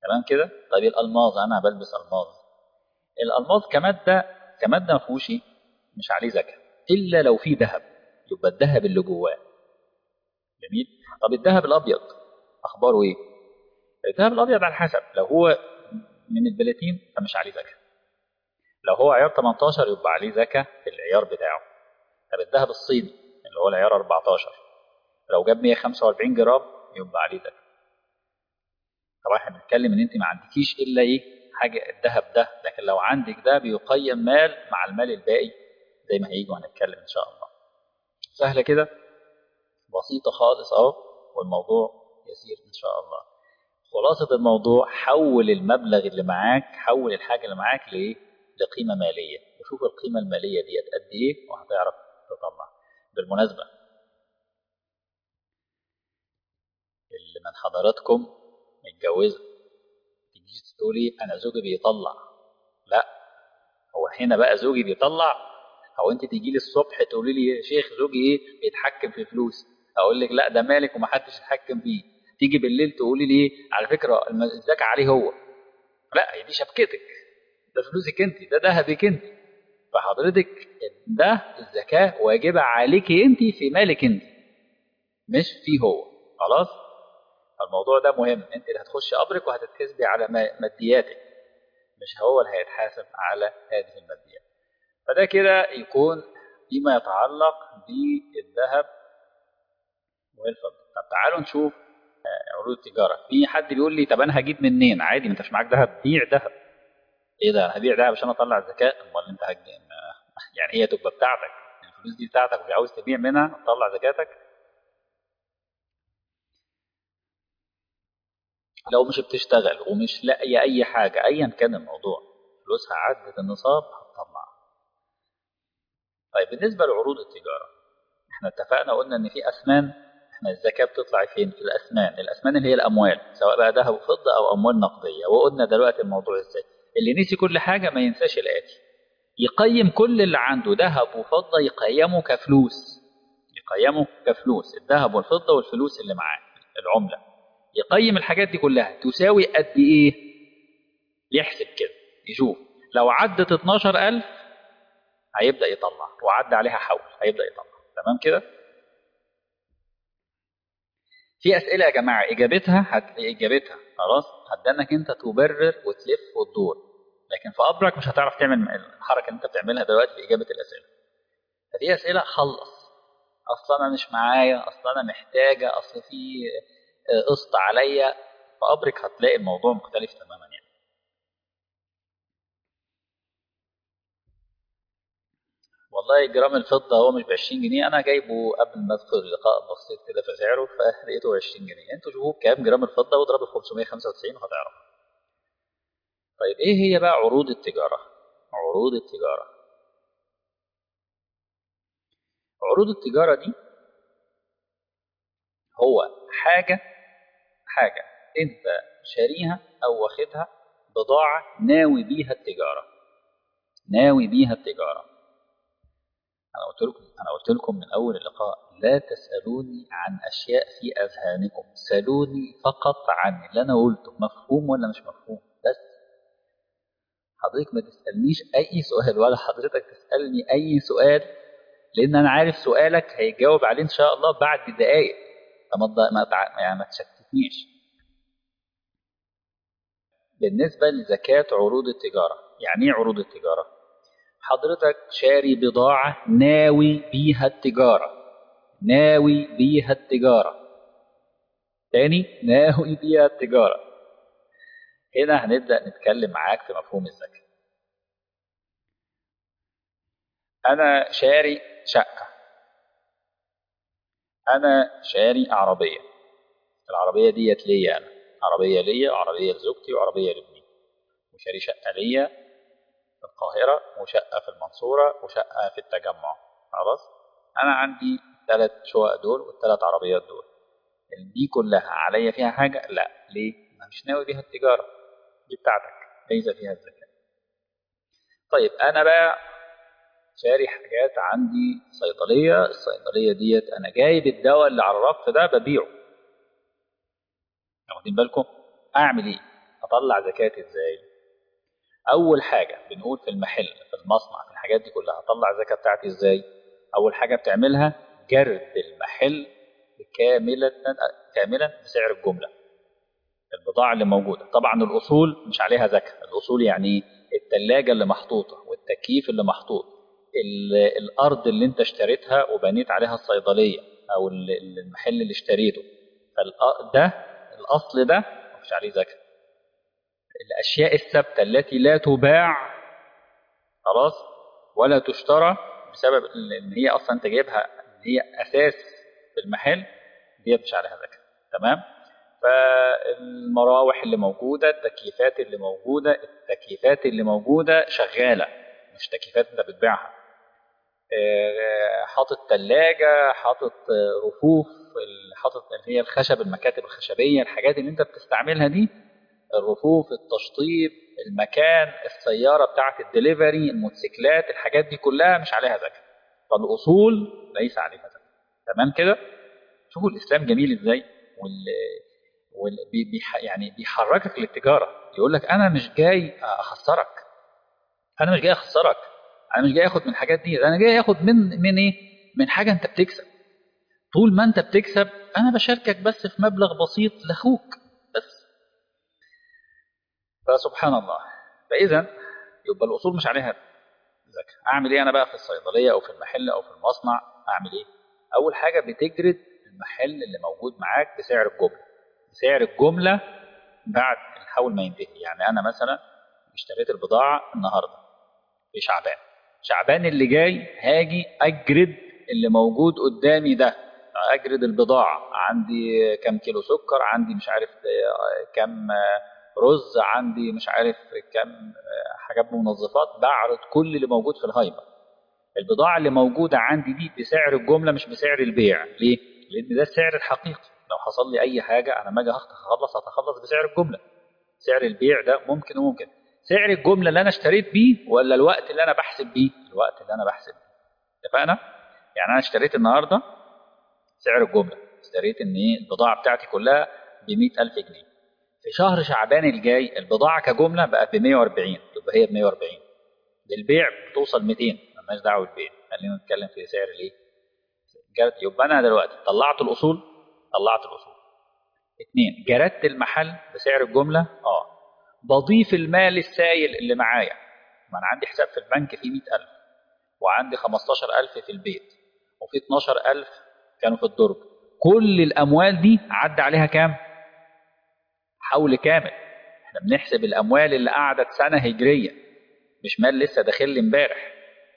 تمام كده. طيب الالماظ، انا بلبس الماظ. الالماظ كماده كماده ما فيهوش إيه؟ مش عليه زكاه الا لو فيه ذهب، يبقى الذهب اللي جواه. جميل. طب الذهب الابيض اخباره ايه؟ الذهب الابيض على حسب، لو هو من البلاتين فمش عليه زكاه، لو هو عيار تمنتاشر يبقى عليه زكاه في العيار بتاعه. طب الذهب الصيني اللي هو العيار اربعتاشر لو جاب مية وخمسة واربعين جرام يبقى عليه زكاه. طبعا احنا بنتكلم ان انت ما عندكيش الا ايه حاجه الذهب ده، لكن لو عندك ده بيقيم مال مع المال الباقي زي ما هيجي وهنتكلم ان شاء الله. سهله كده، بسيطه خالص اهو، والموضوع يسير ان شاء الله. خلاصه الموضوع، حول المبلغ اللي معاك، حول الحاجه اللي معاك لايه؟ لقيمه ماليه، وشوف القيمه الماليه ديت قد ايه وهتعرف تطلع. بالمناسبه، اللي من حضراتكم متجوزه تيجي تقولي انا زوجي بيطلع، لا، هو هنا بقى زوجي بيطلع، او انت تيجي لي الصبح تقولي لي يا شيخ زوجي ايه بيتحكم في فلوسي، اقول لك لا ده مالك ومحدش يتحكم فيه. تيجي بالليل تقولي لي ايه على فكره الم- الزكاه عليه هو، لا هي دي شبكتك، ده فلوسك انت، ده ذهبك انت، فحضرتك ده الزكاه واجبه عليك انت في مالك انت، مش فيه هو. خلاص. الموضوع ده مهم، انت اللي هتخشي قبرك وهتتحاسبي على ما- مادياتك، مش هو اللي هيتحاسب على هذه الماديات. فده كده يكون فيما يتعلق بالذهب والفضة. طب تعالوا نشوف عروض التجارة. في حد بيقول لي طب أنا هجيب منين؟ عادي، ما أنتش معاك ذهب، بيع ذهب. إيه ده؟ أنا هبيع ذهب عشان أطلع الزكاة؟ أمال أنت هج... يعني هي تبقى بتاعتك، الفلوس دي بتاعتك وعاوز تبيع منها تطلع زكاتك؟ لو مش بتشتغل ومش لاقي أي حاجة أيا كان الموضوع، فلوسها عدت النصاب هتطلع. طيب بالنسبة لعروض التجارة، احنا اتفقنا قلنا ان في اثمان، احنا الزكاه بتطلع فين؟ في الاثمان، الاثمان اللي هي الاموال، سواء بقى ذهب وفضه او اموال نقديه. وقلنا دلوقتي الموضوع ازاي. اللي نسي كل حاجه ما ينساش الاتي: يقيم كل اللي عنده ذهب وفضه، يقيمه كفلوس، يقيمه كفلوس، الذهب والفضه والفلوس اللي معاه، العمله، يقيم الحاجات دي كلها تساوي قد ايه، يحسب كده يشوف. لو عدت اتناشر الف هيبدا يطلع، وعدى عليها حول هيبدا يطلع. تمام كده. في أسئلة يا جماعة إجابتها هتلاقي إجابتها خلاص هتدنك أنت تبرر وتلف وتدور، لكن في أمرك مش هتعرف تعمل الحركة اللي أنت بتعملها دلوقتي في إجابة الأسئلة. فدي أسئلة خلص، أصلا أنا مش معايا، أصلا أنا محتاجة، أصل في آه، قسط عليا. في أمرك هتلاقي الموضوع مختلف تماما يعني. والله جرام الفضة هو مش ب عشرين جنيه، أنا جايبه قبل ما أدخل اللقاء بصيت كده في سعره فلقيته عشرين جنيه. أنتوا شوفوا بكام جرام الفضة واضربه في خمسمية وخمسة وتسعين وهتعرفوا. طيب ايه هي بقى عروض التجارة؟ عروض التجارة عروض التجارة دي هو حاجة حاجة انت شاريها او واخدها بضاعة ناوي بيها التجارة، ناوي بيها التجارة. انا قلت لكم انا قلت لكم من اول اللقاء لا تسألوني عن اشياء في اذهانكم، سألوني فقط عن اللي انا قلته مفهوم ولا مش مفهوم بس. حضرتك ما تسألنيش اي سؤال ولا حضرتك تسألني اي سؤال، لان انا عارف سؤالك هيجاوب عليه ان شاء الله بعد دقائق، فما تض- ما تع- يعني ما تشتتنيش. بالنسبه لزكاه عروض التجاره، يعني ايه عروض التجاره؟ حضرتك شاري بضاعه ناوي بيها التجاره، ناوي بيها التجاره، تاني ناوي بيها التجاره. هنا هنبدا نتكلم معاك في مفهوم الزكاه. انا شاري شقه، انا شاري عربيه، العربيه ديت ليا انا، عربيه ليا وعربيه لزوجتي وعربيه لابني، وشاري شقه ليا في القاهرة وشقة في المنصورة وشقة في التجمع. خلاص. أنا عندي ثلاث شقق دول والثلاث عربيات دول، دي كلها عليا فيها حاجة؟ لا. ليه؟ أنا مش ناوي بيها التجارة، دي بتاعتك ليس فيها الزكاة. طيب أنا بقى شاري حاجات عندي صيدلية، الصيدلية ديت أنا جايب الدواء اللي على الرف ده ببيعه، واخدين بالكم؟ أعمل إيه؟ طب هطلع زكاة ازاي؟ اول حاجة بنقول في المحل في المصنع في الحاجات دي كلها هطلع الزكاة بتاعتي ازاي؟ اول حاجة بتعملها جرد المحل كاملة كاملا بسعر الجملة. البضاعة اللي موجودة طبعا الأصول مش عليها زكاة. الأصول يعني التلاجة اللي محطوطة والتكييف اللي محطوط، الأرض اللي انت اشتريتها وبنيت عليها الصيدلية أو المحل اللي اشتريته، فده الأصل ده مش عليه زكاة. الأشياء الثابتة التي لا تباع خلاص ولا تشترى بسبب ان هي اصلا انت جايبها ان هي اساس في المحل، دي مش عليها زكاة. تمام. فالمراوح اللي موجودة، التكييفات اللي موجودة، التكييفات اللي موجودة شغالة مش تكييفات انت بتبيعها. حاطط ثلاجة، حاطط رفوف، حاطط اللي هي الخشب، المكاتب الخشبية، الحاجات اللي انت بتستعملها دي، الرفوف، التشطيب، المكان، السيارة بتاعت الدليفري، الموتوسيكلات، الحاجات دي كلها مش عليها زكاة. فالأصول ليس عليها زكاة. تمام كده. شوفوا الإسلام جميل إزاي، وال... وال... بيح... يعني بيحركك للتجارة. يقول لك أنا مش جاي أخسرك، أنا مش جاي أخسرك، أنا مش جاي أخد من الحاجات دي، أنا جاي أخد من من إيه؟ من حاجة أنت بتكسب. طول ما أنت بتكسب أنا بشاركك بس في مبلغ بسيط لأخوك بس. فسبحان الله. فإذا يبقى الأصول مش عليها زكاة. أعمل إيه أنا بقى في الصيدلية أو في المحل أو في المصنع؟ أعمل إيه؟ أول حاجة بتجرد المحل اللي موجود معاك بسعر الجملة. بسعر الجملة بعد الحول ما ينتهي. يعني أنا مثلا اشتريت البضاعة النهاردة في شعبان، شعبان اللي جاي هاجي أجرد اللي موجود قدامي ده، أجرد البضاعة. عندي كم كيلو سكر، عندي مش عارف كم رز، عندي مش عارف كم حاجات منظفات، بعرض كل اللي موجود في الهايبر. البضاعة اللي موجودة عندي دي بسعر الجملة مش بسعر البيع. ليه؟ لأن ده السعر الحقيقي. لو حصل لي أي حاجة أنا ما أجي أخلص هتخلص بسعر الجملة. سعر البيع ده ممكن وممكن. سعر الجملة اللي أنا اشتريت بيه ولا الوقت اللي أنا بحسب بيه؟ الوقت اللي أنا بحسب بيه. اتفقنا؟ يعني أنا اشتريت النهاردة سعر الجملة، اشتريت إن إيه البضاعة بتاعتي كلها ب مئة ألف جنيه. في شهر شعبان الجاي البضاعة كجملة بقت ب مئة وأربعين، تبقى هي ب مئة وأربعين. للبيع بتوصل مئتين، مالناش دعوة بالبيع، خلينا نتكلم في سعر الايه؟ يبقى أنا دلوقتي طلعت الأصول، طلعت الأصول. اثنين، جردت المحل بسعر الجملة. اه بضيف المال السائل اللي معايا. ما أنا عندي حساب في البنك فيه مئة ألف، وعندي خمستاشر ألف في البيت، وفي اتناشر ألف كانوا في الدرج. كل الأموال دي عدى عليها كام؟ حول كامل. احنا بنحسب الأموال اللي قعدت سنة هجرية، مش مال لسه داخل لي امبارح.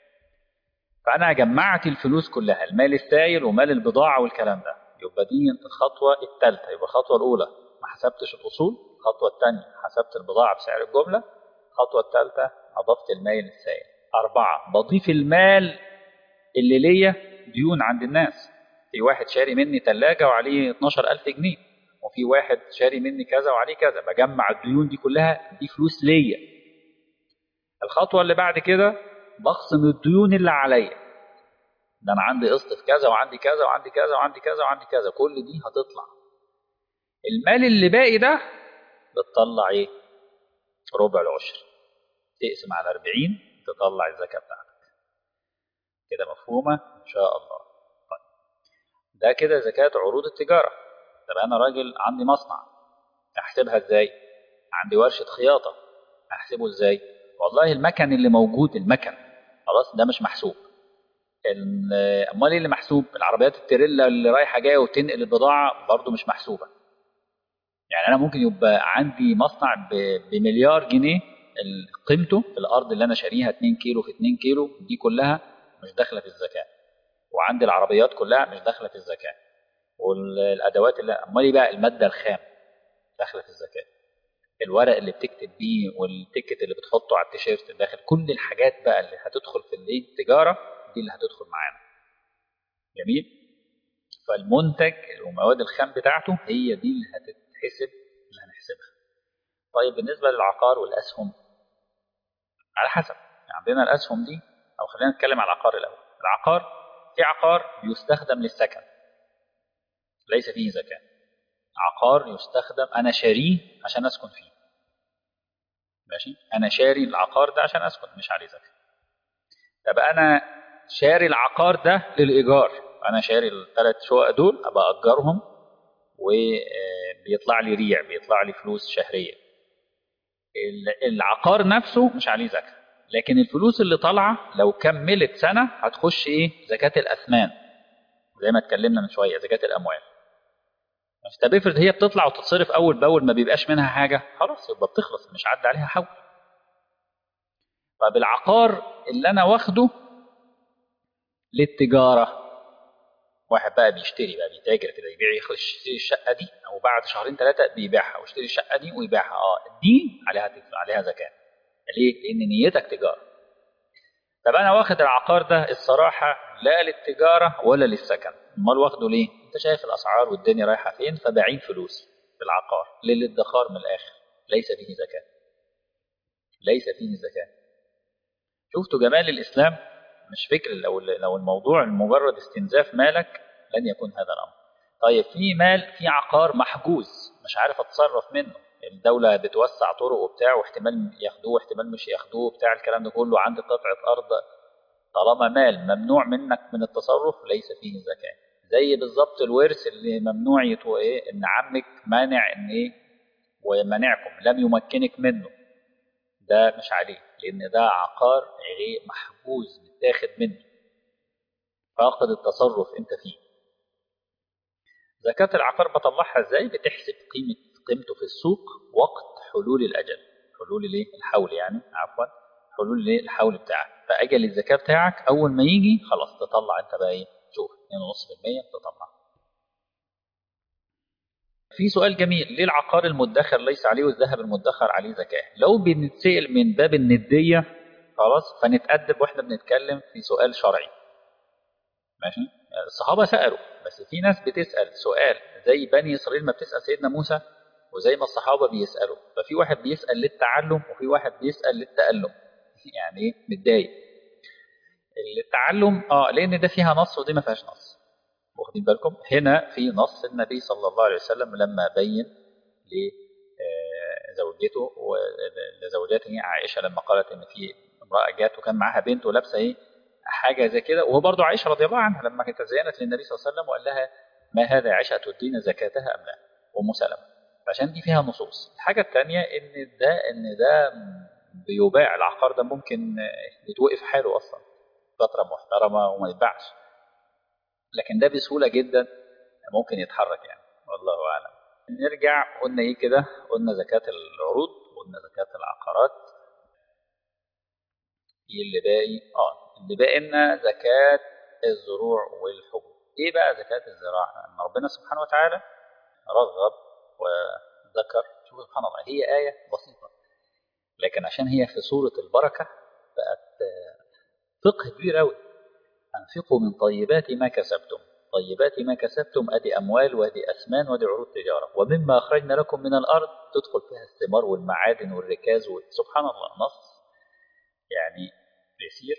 فأنا جمعت الفلوس كلها، المال السائل ومال البضاعة والكلام ده. يبقى دي الخطوة الثالثة. يبقى الخطوة الأولى ما حسبتش الأصول، الخطوة الثانية حسبت البضاعة بسعر الجملة، الخطوة الثالثة أضفت المال السائل. أربعة، بضيف المال اللي ليا ديون عند الناس. في واحد شاري مني ثلاجة وعليه اتناشر ألف جنيه، وفي واحد شاري مني كذا وعليه كذا. بجمع الديون دي كلها، دي فلوس ليا. الخطوة اللي بعد كده بخصم الديون اللي عليا. ده انا عندي قسط في كذا وعندي كذا وعندي كذا وعندي كذا وعندي كذا، كل دي هتطلع. المال اللي باقي ده بتطلع ايه؟ ربع العشر، تقسم على أربعين تطلع الزكاة بتاعتك. كده مفهومة ان شاء الله؟ طيب ده كده زكاة عروض التجارة. طب انا راجل عندي مصنع، احسبها ازاي؟ عندي ورشة خياطة، احسبه ازاي؟ والله المكن اللي موجود، المكن خلاص ده مش محسوب. امال ايه اللي محسوب؟ العربيات التريلا اللي رايحه جايه وتنقل البضاعه برضو مش محسوبه. يعني انا ممكن يبقى عندي مصنع بمليار جنيه قيمته في الارض اللي انا شاريها اتنين كيلو في اتنين كيلو، دي كلها مش داخله في الزكاه. وعندي العربيات كلها مش داخله في الزكاه. والادوات اللي امال ايه بقى؟ الماده الخام داخله في الزكاه. الورق اللي بتكتب بيه والتيكت اللي بتحطه على التيشيرت داخل. كل الحاجات بقى اللي هتدخل في التجاره دي اللي هتدخل معانا. جميل. فالمنتج والمواد الخام بتاعته هي دي اللي هتتحسب، اللي هنحسبها. طيب بالنسبة للعقار والأسهم، على حسب. عندنا الأسهم دي، أو خلينا نتكلم على العقار الأول. العقار، في عقار يستخدم للسكن ليس فيه زكاة. عقار يستخدم أنا شاريه عشان أسكن فيه، ماشي، أنا شاري العقار ده عشان أسكن مش عليه زكاة. طب أنا شاري العقار ده للإيجار، أنا شاري الثلاث شقق دول أبقى أجرهم وبيطلع لي ريع، بيطلع لي فلوس شهرية. العقار نفسه مش عليه زكاة، لكن الفلوس اللي طالعة لو كملت سنة هتخش إيه؟ زكاة الأثمان، زي ما اتكلمنا من شوية، زكاة الأموال. مش طب افرض هي بتطلع وتتصرف أول بأول ما بيبقاش منها حاجة، خلاص يبقى بتخلص مش عدى عليها حول. طب العقار اللي أنا واخده للتجارة، واحد بقى بيشتري بقى بيتاجر كده، يبيع يشتري الشقة دي، أو بعد شهرين ثلاثة بيبيعها ويشتري الشقة دي ويبيعها، اه دي عليها عليها زكاة. ليه؟ لأن نيتك تجارة. طب أنا واخد العقار ده الصراحة لا للتجارة ولا للسكن، أمال واخده ليه؟ أنت شايف الأسعار والدنيا رايحة فين، فبعين فلوسي في العقار للادخار من الآخر، ليس فيه زكاة، ليس فيه زكاة. شفتوا جمال الإسلام؟ مش فكر لو لو الموضوع مجرد استنزاف مالك لن يكون هذا الأمر. طيب في مال، في عقار محجوز مش عارف أتصرف منه، الدولة بتوسع طرق وبتاع، واحتمال ياخدوه واحتمال مش ياخدوه بتاع الكلام ده كله، عندي قطعة أرض، طالما مال ممنوع منك من التصرف ليس فيه زكاة. زي بالظبط الورث اللي ممنوع يتو ايه، ان عمك مانع ان ايه ومنعكم لم يمكنك منه، ده مش عليه، لان ده عقار غير محجوز متاخد منه، فاقد التصرف انت فيه. زكاة العقار بطلعها ازاي؟ بتحسب قيمة قيمته في السوق وقت حلول الأجل، حلول الايه الحول يعني، عفوا حلول الايه الحول بتاعك، فأجل الزكاة بتاعك أول ما يجي خلاص تطلع أنت بقى ايه، شوف اثنين فاصلة خمسة بالمية تطلع. في سؤال جميل، ليه العقار المدخر ليس عليه والذهب المدخر عليه زكاة؟ لو بنتسأل من باب الندية خلاص فنتأدب واحنا بنتكلم في سؤال شرعي. ماشي، الصحابة سألوا، بس في ناس بتسأل سؤال زي بني إسرائيل ما بتسأل سيدنا موسى، وزي ما الصحابة بيسألوا، ففي واحد بيسأل للتعلم وفي واحد بيسأل للتألم يعني ايه متضايق. التعلم اه لأن ده فيها نص ودي ما فيهاش نص، واخدين بالكم؟ هنا في نص النبي صلى الله عليه وسلم لما بين لزوجته ولزوجته عائشة لما قالت ان في امرأة جات وكان معاها بنت ولابسه ايه حاجة زي كده، وهو برضه عائشة رضي الله عنها لما كانت تزينت للنبي صلى الله عليه وسلم وقال لها ما هذا يا عائشة تدين زكاتها أم لا؟ أم سلمة، عشان دي فيها نصوص. الحاجة الثانية ان ده ان ده بيباع، العقار ده ممكن يتوقف حاله أصلا فترة محترمة وما يتباعش، لكن ده بسهولة جدا ممكن يتحرك يعني، والله أعلم. نرجع قلنا إيه كده، قلنا زكاة العروض، قلنا زكاة العقارات، إيه اللي باقي؟ آه اللي باقي لنا زكاة الزروع والحبوب. إيه بقى زكاة الزراعة؟ أن ربنا سبحانه وتعالى رغب وذكر، شوف سبحان الله، هي آية بسيطة لكن عشان هي في سورة البركة بقت فقه كبير أوي. أنفقوا من طيبات ما كسبتم، طيبات ما كسبتم أدي أموال وأدي أثمان وأدي عروض تجارة، ومما أخرجنا لكم من الأرض تدخل فيها الثمار والمعادن والركاز، سبحان الله نص يعني يسير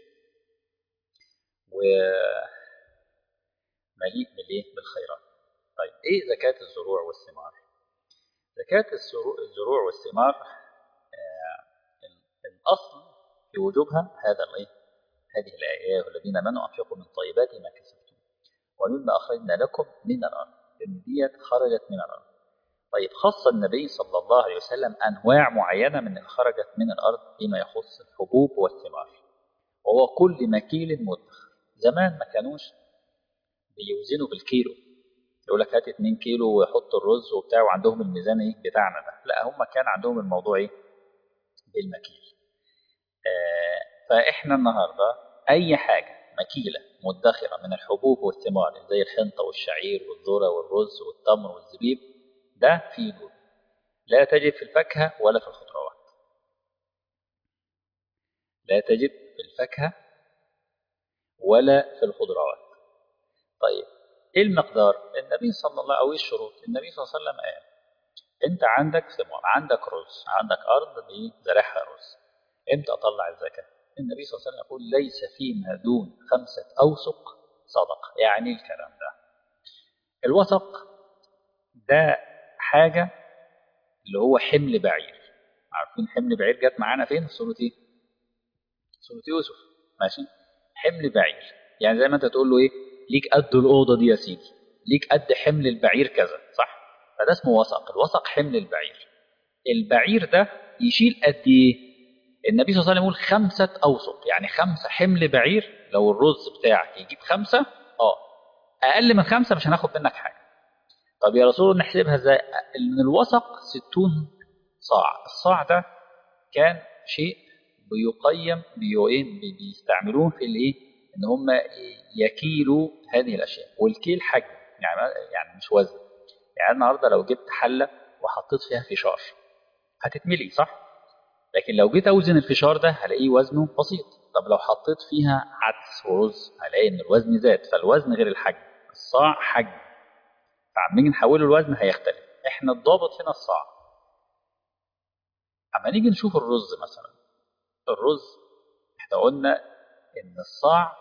ومليء بالإيه بالخيرات. طيب إيه زكاة الزروع والثمار؟ زكاة الزروع والثمار آه الأصل في وجوبها هذا الإيه هذه الآية، والذين آمنوا أنفقوا من طيبات ما كسبتم ومما أخرجنا لكم من الأرض، إن ديت خرجت من الأرض. طيب خص النبي صلى الله عليه وسلم أنواع معينة من اللي خرجت من الأرض فيما يخص الحبوب والثمار، وهو كل مكيل مدخر. زمان ما كانوش بيوزنوا بالكيلو، يقول لك هات اتنين كيلو ويحط الرز وبتاع وعندهم الميزان ايه بتاعنا ده، لا هم كان عندهم الموضوع ايه بالمكيل. آه فإحنا النهاردة أي حاجة مكيلة مدخرة من الحبوب والثمار زي الحنطة والشعير والذرة والرز والتمر والزبيب ده فيه دود، لا تجد في الفاكهة ولا في الخضروات، لا تجد في الفاكهة ولا في الخضروات. طيب ايه المقدار؟ النبي صلى الله عليه وسلم، او الشروط، النبي صلى الله عليه وسلم قال انت عندك ثمار، عندك رز، عندك ارض بزرعها رز، امتى اطلع الزكاة؟ النبي صلى الله عليه وسلم يقول ليس فيما دون خمسة اوسق صدقة. يعني الكلام ده الوسق ده حاجة اللي هو حمل بعير، عارفين حمل بعير جت معانا فين في سورة ايه؟ سورة يوسف. ماشي. حمل بعير يعني زي ما انت تقول له ايه، ليك قد الاوضه دي يا سيدي، ليك قد حمل البعير كذا، صح؟ فده اسمه وسق. الوسق حمل البعير. البعير ده يشيل قد ايه؟ النبي صلى الله عليه وسلم يقول خمسة أوسق، يعني خمسة حمل بعير. لو الرز بتاعك يجيب خمسة، اه أقل من خمسة مش هناخد منك حاجة. طب يا رسول الله نحسبها ازاي؟ من الوسق ستون صاع. الصاع ده كان شيء بيقيم بيو ايه بي- بيستعملوه في الايه، ان هم يكيلوا هذه الاشياء. والكيل حجم، يعني يعني مش وزن. يعني النهارده لو جبت حله وحطيت فيها فشار هتتملي، صح؟ لكن لو جيت اوزن الفشار ده هلاقيه وزنه بسيط. طب لو حطيت فيها عدس ورز هلاقي ان الوزن زاد. فالوزن غير الحجم. الصاع حجم، فعمالين نحوله الوزن هيختلف. احنا الضابط هنا الصاع. اما نيجي نشوف الرز مثلا، الرز احنا قلنا ان الصاع،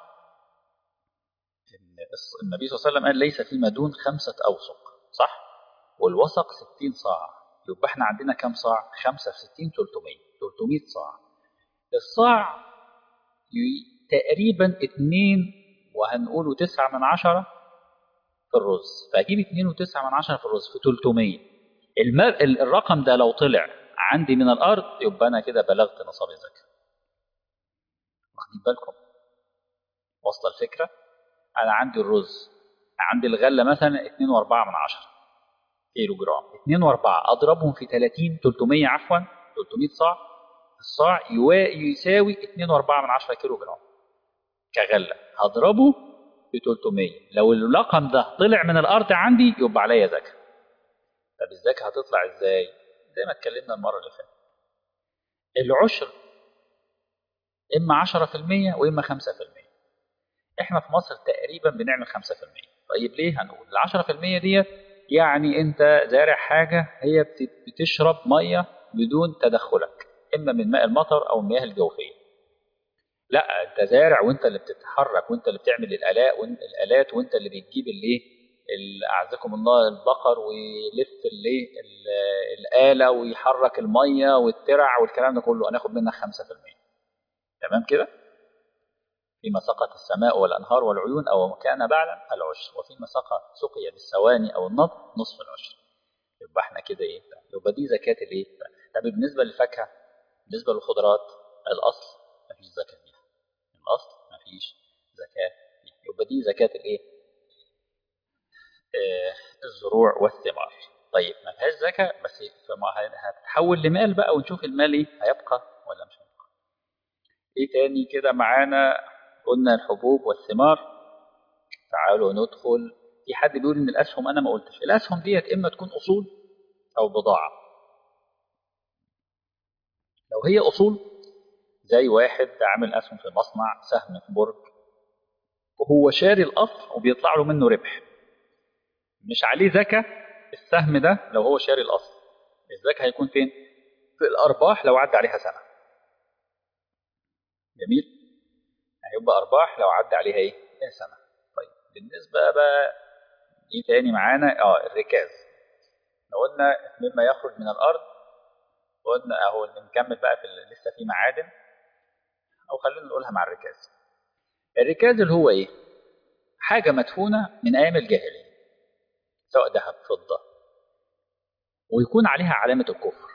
ان الص- النبي صلى الله عليه وسلم قال ليس فيما دون خمسة اوسق، صح؟ والوسق ستين صاع. يبقى احنا عندنا كم صاع؟ خمسة في ستين تلتمية، تلتمية صاع. الصاع ي- تقريبا اتنين وهنقوله تسعة من عشرة في الرز. فأجيب اتنين وتسعة من عشرة في الرز في تلتمية. المر... ال- الرقم ده لو طلع عندي من الأرض يبقى أنا كده بلغت نصاب الزكاة. واخدين بالكم؟ واصلة الفكرة؟ أنا عندي الرز، عندي الغلة مثلا اتنين واربعة من عشرة كيلو جرام. اتنين واربعة أضربهم في تلاتين، تلتمية عفوا، تلتمية صاع. الصاع يوا... يساوي اتنين واربعة من عشرة كيلو جرام كغلة. هضربه ب تلتمية. لو الرقم ده طلع من الأرض عندي يبقى عليا زكاة. طب الزكاة هتطلع ازاي؟ زي ما اتكلمنا المرة اللي فاتت. العشر إما عشرة في المية وإما خمسة في المية. إحنا في مصر تقريبا بنعمل خمسة في المية. طيب ليه؟ هنقول ال عشرة في المية ديت يعني أنت زارع حاجة هي بت- بتشرب مية بدون تدخلك، إما من ماء المطر أو المياه الجوفية. لا، انت زارع وانت اللي بتتحرك وانت اللي بتعمل الالات وانت الالات وانت اللي بتجيب الايه، ال- اعزكم الله، البقر ويلف الايه ال- الاله ويحرك الميه والترع والكلام ده كله، هناخد منك خمسة في المية. تمام كده؟ فيما سقط السماء والانهار والعيون او كان بعلا العشر، وفيما سقط سقي بالسواني او النضر نصف العشر. يبقى احنا كده ايه؟ يبقى دي زكاه الايه. طب بالنسبه للفاكهه، بالنسبه للخضروات، الاصل مفيش زكاه فيها. الاصل مفيش زكاه فيها. يبقى دي زكاه الايه؟ آه الزروع والثمار. طيب ما فيهاش زكاه، بس فما هتتحول لمال بقى، ونشوف المال ايه هيبقى ولا مش هيبقى. ايه تاني كده معانا؟ قلنا الحبوب والثمار. تعالوا ندخل. في حد بيقول ان الاسهم، انا ما قلتش الاسهم ديت اما تكون اصول او بضاعه. لو هي اصول زي واحد عامل اسهم في مصنع، سهم في برج، وهو شاري الاصل وبيطلع له منه ربح، مش عليه زكاة. السهم ده لو هو شاري الأصل، الزكاة هيكون فين؟ في الأرباح لو عدى عليها سنة. جميل؟ هيبقى أرباح لو عدى عليها إيه؟ إيه سنة. طيب بالنسبة بقى إيه تاني معانا؟ آه الركاز. لو قلنا مما يخرج من الأرض، قلنا أهو نكمل بقى في ال- لسه في معادن، أو خلينا نقولها مع الركاز. الركاز اللي هو إيه؟ حاجة مدفونة من أيام الجاهلية، سواء ذهب فضة، ويكون عليها علامة الكفر.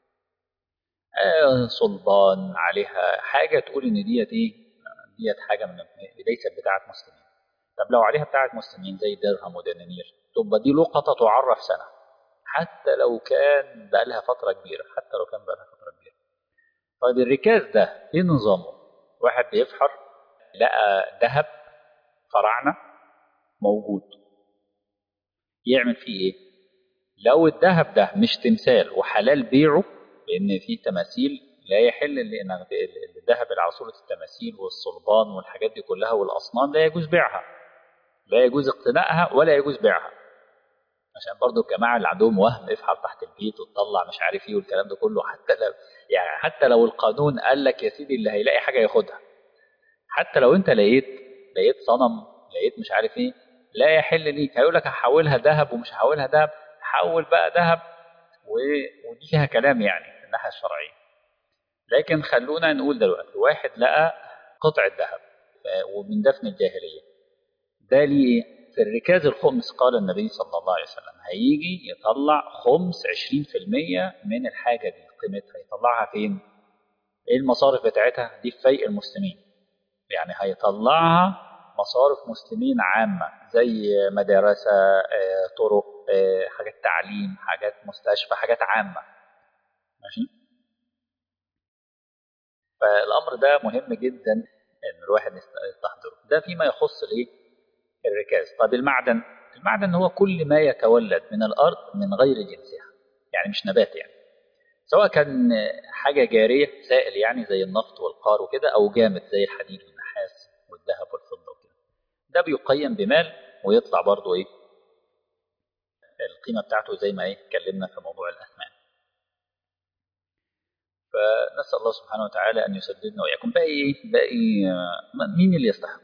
آه، صلبان عليها حاجة تقول إن ديت إيه، ديت حاجة من ليست بتاعة مسلمين. طب لو عليها بتاعة مسلمين زي درهم ودنانير، تبقى دي لقطة تعرف سنة، حتى لو كان بقى لها فترة كبيرة، حتى لو كان بقى لها فترة كبيرة. طيب الركاز ده إيه نظامه؟ واحد بيفحر لقى ذهب فراعنة موجود، يعمل فيه إيه؟ لو الذهب ده مش تمثال وحلال بيعه، لأن في تماثيل لا يحل، لأن الذهب على صورة التماثيل والصلبان والحاجات دي كلها والأصنام لا يجوز بيعها، لا يجوز اقتنائها ولا يجوز بيعها. عشان برضو الجماعة اللي عندهم وهم افحر تحت البيت وتطلع مش عارف ايه والكلام ده كله، حتى لو يعني حتى لو القانون قال لك يا سيدي اللي هيلاقي حاجة ياخدها، حتى لو انت لقيت لقيت صنم، لقيت مش عارف ايه، لا يحل ليك. هيقول لك هحولها ذهب ومش هحولها ذهب، حول بقى ذهب و... ودي فيها كلام يعني. الناحية الشرعية. لكن خلونا نقول دلوقتي واحد لقى قطعة ذهب ومن دفن الجاهلية، ده ليه في الركاز الخمس؟ قال النبي صلى الله عليه وسلم هيجي يطلع خمس عشرين في المية من الحاجة دي، قيمتها يطلعها فين؟ ايه المصارف بتاعتها دي؟ في فيء المسلمين، يعني هيطلعها مصارف مسلمين عامة زي مدرسة، طرق، حاجات تعليم، حاجات مستشفى، حاجات عامة. ماشي. فالأمر ده مهم جدا إن الواحد يستحضره. ده فيما يخص الايه؟ الركاز. طب المعدن، المعدن هو كل ما يتولد من الأرض من غير جنسها، يعني مش نبات، يعني سواء كان حاجة جارية سائل يعني زي النفط والقار وكده، أو جامد زي الحديد والنحاس والذهب والفضة وكده. ده بيقيم بمال ويطلع برضو إيه القيمة بتاعته، زي ما إيه اتكلمنا في موضوع الأثمان. فنسأل الله سبحانه وتعالى أن يسددنا وإياكم. باقي إيه؟ باقي مين اللي يستحق؟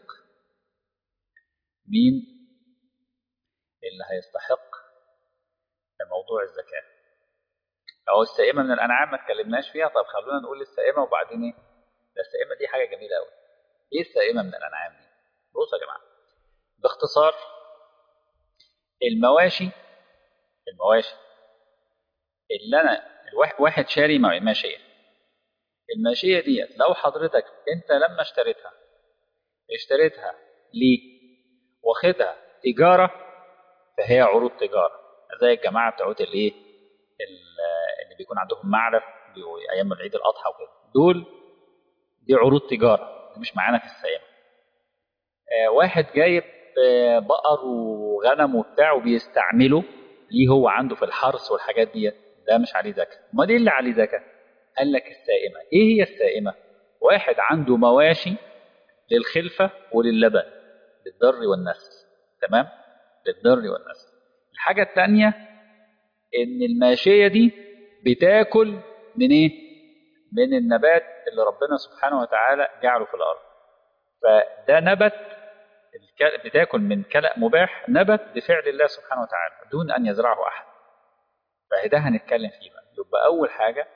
مين اللي هيستحق موضوع الزكاة؟ أو السائمة من الأنعام ما اتكلمناش فيها. طب خلونا نقول السائمة وبعدين إيه؟ ده السائمة دي حاجة جميلة أوي. إيه السائمة من الأنعام دي؟ بصوا يا جماعة، باختصار المواشي، المواشي اللي أنا الواحد واحد شاري ماشية، الماشية ديت لو حضرتك أنت لما اشتريتها اشتريتها ليه؟ واخدها تجارة، فهي عروض تجارة زي الجماعة بتوعت الايه اللي بيكون عندهم معرف ايام العيد الاضحى وكده، دول دي عروض تجارة، دي مش معانا في السائمة. آه واحد جايب آه بقر وغنم وبتاع وبيستعمله ليه هو عنده في الحرث والحاجات دي، ده مش عليه زكاة. ما دي اللي عليه زكاة. قال لك السائمة. ايه هي السائمة؟ واحد عنده مواشي للخلفة ولللبن، للضر والنسل، تمام، للضر والنسل. الحاجة الثانية ان الماشية دي بتاكل من ايه؟ من النبات اللي ربنا سبحانه وتعالى جعله في الارض. فده نبت بتاكل من كلأ مباح، نبت بفعل الله سبحانه وتعالى دون ان يزرعه احد. فده هنتكلم فيه بقى. يبقى اول حاجة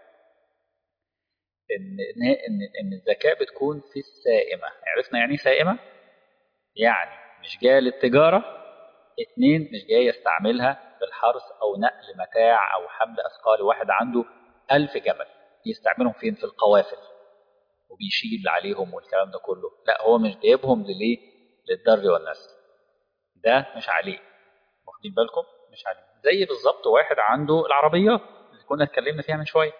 ان ان ان الزكاة بتكون في السائمة. عرفنا يعني ايه سائمة؟ يعني مش جاية للتجارة. اتنين، مش جاي يستعملها في الحرث او نقل متاع او حمل اثقال. واحد عنده ألف جمل يستعملهم فين؟ في القوافل وبيشيل عليهم والكلام ده كله. لا، هو مش جايبهم لليه؟ للضر والنسل. ده مش عليه. واخدين بالكم؟ مش عليه. زي بالظبط واحد عنده العربيات اللي كنا اتكلمنا فيها من شويه.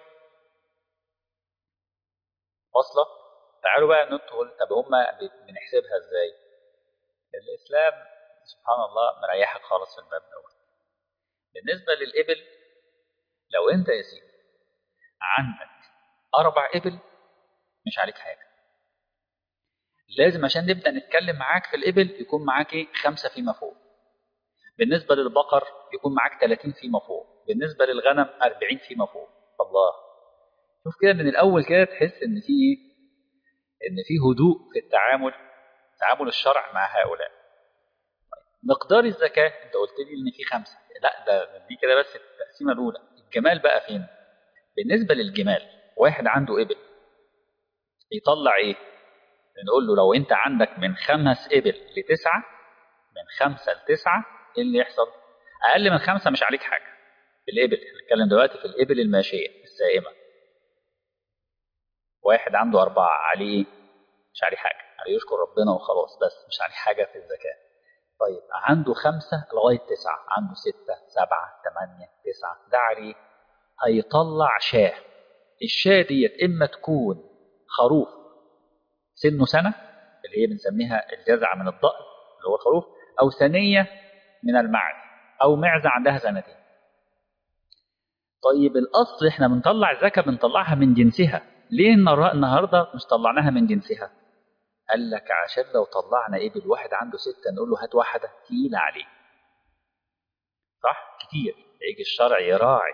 واصله؟ تعالوا بقى ندخل. طب هما بنحسبها ازاي؟ الاسلام سبحان الله مريحك خالص في الباب دوت. بالنسبه للابل، لو انت يا سيدي عندك اربع ابل مش عليك حاجه. لازم عشان نبدا نتكلم معاك في الابل يكون معاك ايه؟ خمسه فيما فوق. بالنسبه للبقر يكون معاك ثلاثين فيما فوق. بالنسبه للغنم أربعين فيما فوق. الله، شوف كده من الاول كده تحس ان في ايه؟ ان في هدوء في التعامل، تعامل الشرع مع هؤلاء. مقدار الزكاه انت قلت لي ان في خمسه. لا، ده دي كده بس التقسيمه الاولى. الجمال بقى فين؟ بالنسبه للجمال، واحد عنده ابل يطلع ايه؟ نقول له لو انت عندك من خمس ابل لتسعه، من خمسه لتسعه، ايه اللي يحصل؟ اقل من خمسه مش عليك حاجه في الابل. هنتكلم دلوقتي في الابل الماشيه السائمه. واحد عنده اربعه، عليه ايه؟ مش عليه حاجه، عليه يشكر ربنا وخلاص، بس مش عليه حاجه في الزكاه. طيب عنده خمسه لغايه تسعه، عنده سته، سبعه، ثمانيه، تسعه، ده عليه هيطلع شاه. الشاه ديت اما تكون خروف سنه سنة اللي هي بنسميها الجزعة من الضأن اللي هو الخروف، أو ثنية من المعز، أو معزة عندها سنتين. طيب الأصل إحنا بنطلع زكاة بنطلعها من جنسها. ليه النهاردة مش طلعناها من جنسها؟ قال لك عشان لو طلعنا إبل واحد عنده ستة نقول له هات واحدة تقيلة عليه، صح؟ كتير يجي الشرع يراعي.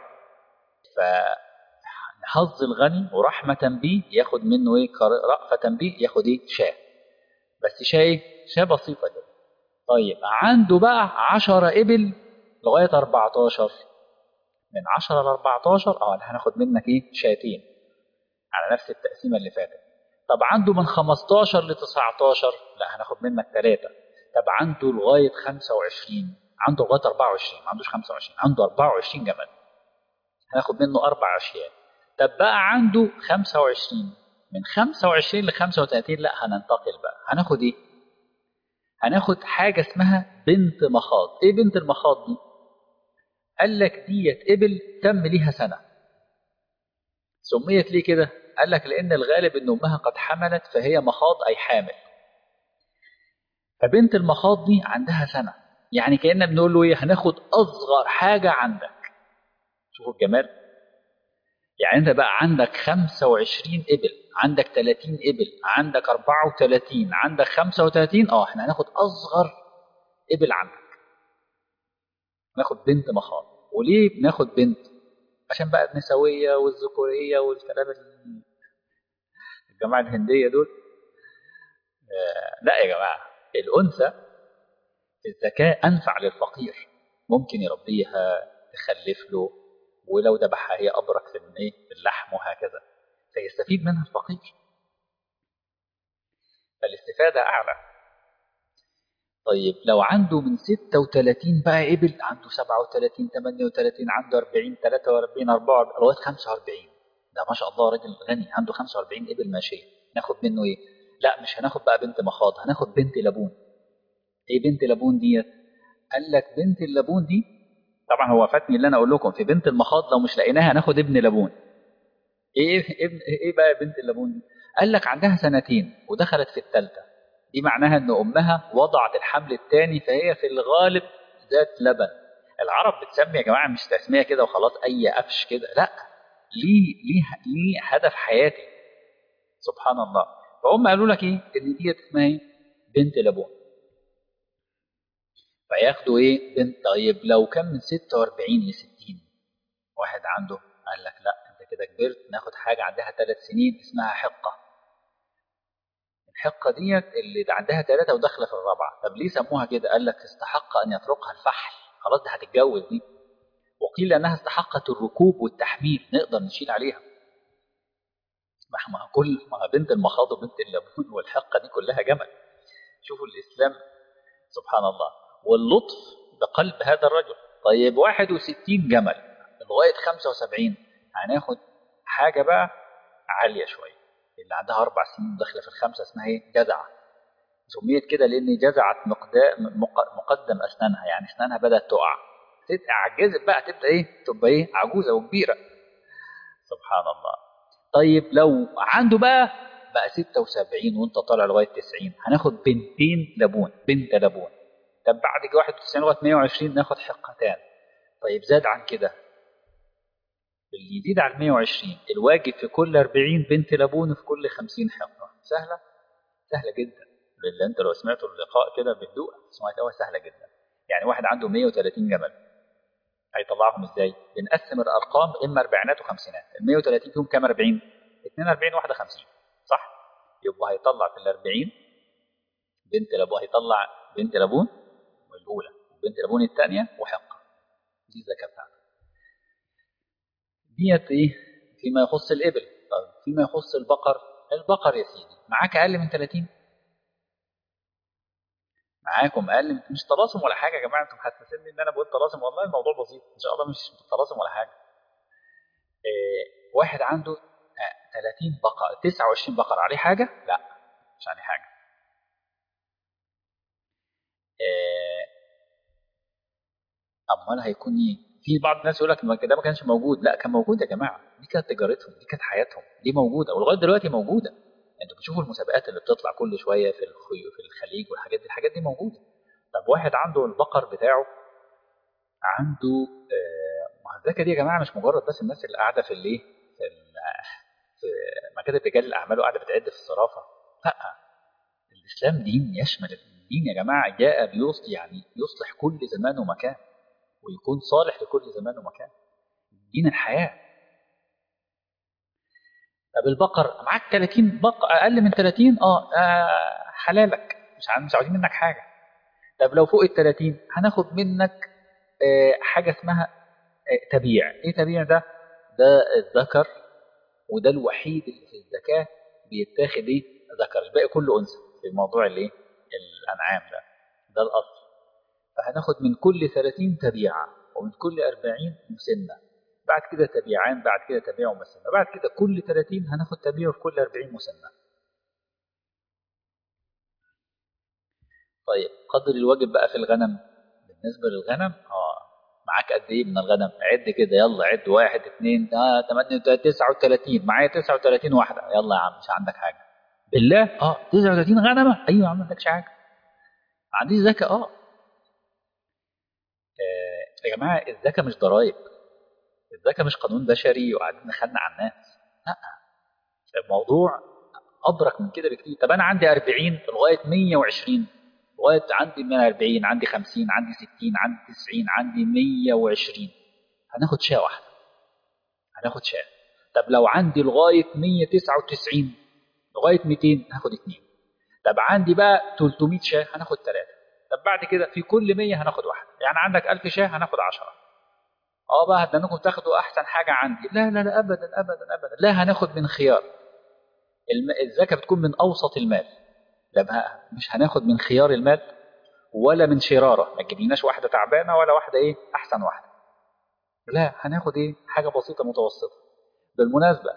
فحظ الغني ورحمة بيه ياخد منه إيه؟ رأفة بيه ياخد إيه؟ شاه. بس شاه ايه؟ شاه بسيطة كده. طيب عنده بقى عشرة إبل لغاية أربعتاشر، من عشرة ل أربعتاشر اه هناخد منك ايه شاتين على نفس التقسيمه اللي فاتت. طب عنده من خمستاشر ل تسعتاشر لا هناخد منك ثلاثه. طب عنده لغايه خمسة وعشرين، عنده لغايه أربعة وعشرين ما عندوش خمسة وعشرين، عنده أربعة وعشرين جمل هناخد منه اربع اشياء. طب بقى عنده خمسة وعشرين، من خمسة وعشرين ل خمسة وثلاثين لا هننتقل بقى هناخد ايه؟ هناخد حاجه اسمها بنت مخاض. ايه بنت المخاض دي؟ قال لك ديت ابل تم ليها سنه. سميت ليه كده؟ قال لك لان الغالب ان امها قد حملت فهي مخاض اي حامل. فبنت المخاض دي عندها سنه، يعني كأننا بنقول له ايه؟ هناخد اصغر حاجه عندك. شوفوا الجمال. يعني انت بقى عندك خمسة وعشرين ابل، عندك ثلاثين ابل، عندك أربعة وثلاثين، عندك خمسة وثلاثين، اه احنا هناخد اصغر ابل عندك، ناخد بنت مخاض. وليه بناخد بنت؟ عشان بقى النسويه والذكوريه والكلام ال- الجماعه الهنديه دول. آه لا يا جماعه، الانثى في الذكاء انفع للفقير، ممكن يربيها تخلف له، ولو ذبحها هي ابرك في الايه في اللحم وهكذا، فيستفيد منها الفقير، فالاستفاده اعلى. طيب لو عنده من ستة وثلاثين بقى ابل، عنده سبعة وثلاثين، ثمانية وثلاثين، عنده أربعين، ثلاثة وأربعين، أربعة وأربعين، لغايه خمسة وأربعين، ده ما شاء الله راجل غني عنده خمسة وأربعين ابل ماشيه، ناخد منه ايه؟ لا مش هناخد بقى بنت مخاض، هناخد بنت لبون. ايه بنت لبون ديت؟ قال لك بنت اللبون دي، طبعا هو فاتني اللي انا اقول لكم في بنت المخاض لو مش لقيناها هناخد ابن لبون. ايه ابن ايه بقى بنت اللبون دي؟ قال لك عندها سنتين ودخلت في الثالثه، دي معناها ان امها وضعت الحمل الثاني فهي في الغالب ذات لبن. العرب بتسمي يا جماعه مش تسميه كده وخلاص اي قفش كده، لا، ليه ليه ليه هدف حياتي. سبحان الله. فهم قالوا لك ايه؟ ان دي اسمها ايه؟ بنت لبون. فياخدوا ايه؟ بنت. طيب لو كان من ستة وأربعين ل ستين، واحد عنده، قال لك لا انت كده كبرت، ناخد حاجه عندها ثلاث سنين اسمها حقه. الحقه ديت اللي عندها ثلاثه وداخله في الرابعه. طب ليه سموها كده؟ قال لك استحق ان يطرقها الفحل، خلاص دي هتتجوز دي. وقيل انها استحقت الركوب والتحميل، نقدر نشيل عليها. ما كل ما بنت المخاض وبنت اللبون والحقه دي كلها جمل. شوفوا الاسلام سبحان الله واللطف بقلب هذا الرجل. طيب واحد وستين جمل لغايه خمسة وسبعين هناخد حاجه بقى عاليه شويه، اللي عندها اربع سنين داخله في الخمسه اسمها ايه؟ جزعه. سميت كده لان جزعت مقدم اسنانها، يعني اسنانها بدات تقع، عجزت بقى تبدا ايه؟ تبقى ايه؟ عجوزه وكبيره. سبحان الله. طيب لو عنده بقى بقى ستة وسبعين وانت طالع لغايه تسعين هناخد بنتين لبون، بنت لبون. طب بعد واحد وتسعين لغايه مية وعشرين ناخد حقتان. طيب زاد عن كده، اللي يزيد عن مية وعشرين الواجب في كل أربعين بنت لبون، في كل خمسين حقه. سهله، سهله جدا. اللي انت لو سمعتوا اللقاء كده بهدوء سمعتوها سهله جدا. يعني واحد عنده مية وثلاثين جمل هيطلعهم ازاي؟ بنقسم الارقام اما اربعينات وخمسينات، ال مية وثلاثين فيهم كام؟ أربعين، اتنين وأربعين واحده خمسين، صح؟ يبقى هيطلع في ال أربعين بنت لبون، هيطلع بنت لبون الاولى وبنت لبون الثانيه وحقه، دي الزكاه بتاعته. ديت ايه فيما يخص الابل. طيب فيما يخص البقر، البقر يا سيدي معاك اقل من ثلاثين، معاكم اقل من، مش طلاسم ولا حاجه يا جماعه، انتم محسسيني ان انا بقول طلاسم، والله الموضوع بسيط ان شاء الله، مش طلاسم ولا حاجه. إيه واحد عنده آه، ثلاثين بقره، تسعة وعشرين بقره، عليه حاجه؟ لا مش عليه حاجه. إيه امال هيكون ايه؟ في بعض الناس يقول لك ما ده ما كانش موجود، لا كان موجود يا جماعه، دي كانت تجارتهم، دي كانت حياتهم، دي موجوده ولغايه دلوقتي موجوده. انتوا بتشوفوا المسابقات اللي بتطلع كل شويه في الخي... في الخليج والحاجات دي، الحاجات دي موجوده. طب واحد عنده البقر بتاعه عنده آه، ما هو الزكاه دي يا جماعه مش مجرد بس الناس اللي قاعده في الايه في, ال- في مكاتب رجال الاعمال وقاعده بتعد في الصرافه، لا، الاسلام دين يشمل الدين يا جماعه، جاء بيصلح يعني يصلح كل زمان ومكان ويكون صالح لكل زمان ومكان، دين الحياه. طب البقر معاك ثلاثين بقر، اقل من ثلاثين اه, آه حلالك، مش عايز- مش عاوزين منك حاجه. طب لو فوق ال ثلاثين هناخد منك آه حاجه اسمها تبيع. ايه تبيع ده؟ ده الذكر، وده الوحيد اللي في الزكاة بيتاخد ايه ذكر، الباقي كله انثى في موضوع الايه الانعام ده. ده الاصل. فهناخد من كل ثلاثين تبيعة، ومن كل أربعين مسنة، بعد كده تبيعان، بعد كده تبيع ومسنة، بعد كده كل ثلاثين هناخد تبيع، وفي كل أربعين مسنة. طيب قدر الواجب بقى في الغنم. بالنسبة للغنم اه معاك قد ايه من الغنم؟ عد كده يلا، عد واحد اتنين اه تمانية تسعة وتلاتين، معايا تسعة وتلاتين واحدة. يلا يا عم مش عندك حاجة؟ بالله اه تسعة وتلاتين غنمة؟ ايوه يا عم ما عندكش حاجة. ما عنديش زكاة اه. آه، يا جماعة الزكاة مش ضرائب، الزكاة مش قانون بشري وقاعدين نخنق على الناس، لا. الموضوع أبرك من كده بكتير. طب أنا عندي أربعين لغاية مية وعشرين، لغاية عندي من أربعين، عندي خمسين، عندي ستين، عندي تسعين، عندي مية وعشرين، هناخد شاة واحدة، هناخد شاة. طب لو عندي لغاية مية وتسعة وتسعين لغاية ميتين هاخد اتنين. طب عندي بقى تلتمية شاة هناخد ثلاثة. طب بعد كده في كل مية هناخد واحدة، يعني عندك ألف شاة هناخد عشرة. اه بقى هتدنكم تاخدوا احسن حاجه عندي؟ لا لا لا ابدا ابدا ابدا، لا هناخد من خيار. الم... الزكاه بتكون من اوسط المال. لا مش هناخد من خيار المال ولا من شراره، ما تجيبلناش واحده تعبانه ولا واحده ايه احسن واحده، لا هناخد ايه حاجه بسيطه متوسطه. بالمناسبه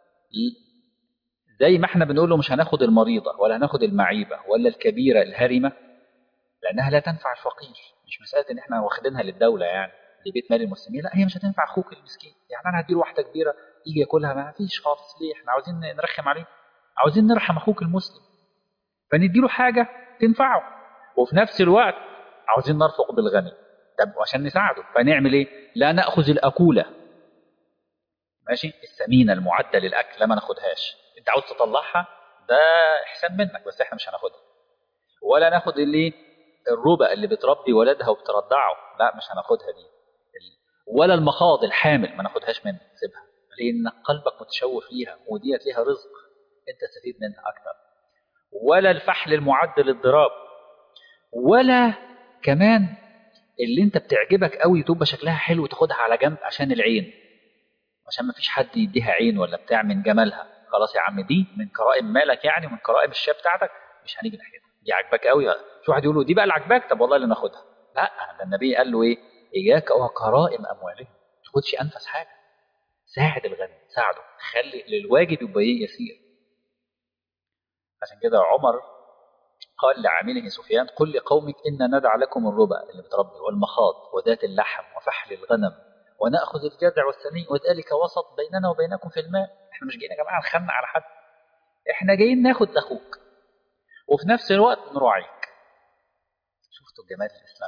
زي ما احنا بنقول له مش هناخد المريضه ولا هناخد المعيبه ولا الكبيره الهرمه، لانها لا تنفع الفقير. مش مساله ان احنا واخدينها للدوله يعني لبيت مال المسلمين، لا هي مش هتنفع اخوك المسكين. يعني انا هديله واحده كبيره يجي ياكلها؟ ما فيش خالص. ليه؟ احنا عاوزين نرخم عليه، عاوزين نرحم اخوك المسلم، فنديله حاجه تنفعه، وفي نفس الوقت عاوزين نرفق بالغني. طب عشان نساعده فنعمل ايه؟ لا ناخذ الاكوله، ماشي، الثمينه المعده للاكل لا ما ناخدهاش. انت عاوز تطلعها ده احسان منك، بس احنا مش هناخدها. ولا ناخد اللي الربا اللي بتربي ولدها وبترضعه، لا مش هناخدها دي. ولا المخاض الحامل ما ناخدهاش منك، سيبها، لان قلبك متشوف ليها وديت ليها رزق انت تستفيد منها اكتر. ولا الفحل المعد للضراب، ولا كمان اللي انت بتعجبك قوي تبقى شكلها حلو تاخدها على جنب عشان العين، عشان ما فيش حد يديها عين ولا بتاع من جمالها. خلاص يا عم دي من كرائم مالك يعني، ومن كرائم الشاب بتاعتك، مش هنيجي ناحيتها. دي عجبك قوي، شو واحد يقول له دي بقى اللي عجبك، طب والله اللي ناخدها. لا ده النبي قال له ايه؟ اياك وكرائم اموالهم، ما تاخدش انفس حاجه. ساعد الغني، ساعده، خلي للواجب يبقى ايه يسير. عشان كده عمر قال لعامله سفيان قل لقومك إن ندع لكم الربا اللي بتربي والمخاض وذات اللحم وفحل الغنم ونأخذ الجذع والثني وذلك وسط بيننا وبينكم في الماء. احنا مش جايين يا جماعة نخنق على حد، احنا جايين ناخد أخوك وفي نفس الوقت نراعيك. شفتوا جمال الإسلام؟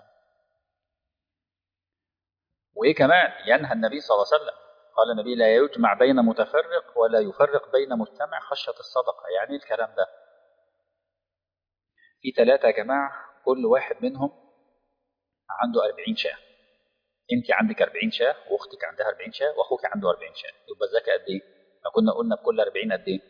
وإيه كمان ينهى النبي صلى الله عليه وسلم؟ قال النبي لا يجمع بين متفرق ولا يفرق بين مجتمع خشية الصدقة. يعني إيه الكلام ده؟ في ثلاثة يا جماعة كل واحد منهم عنده أربعين شاة. انت عندك أربعين شاة، واختك عندها أربعين شاة، واخوك عنده أربعين شاة، يبقى الزكاه قد ايه؟ ما كنا قلنا بكل أربعين قد ايه؟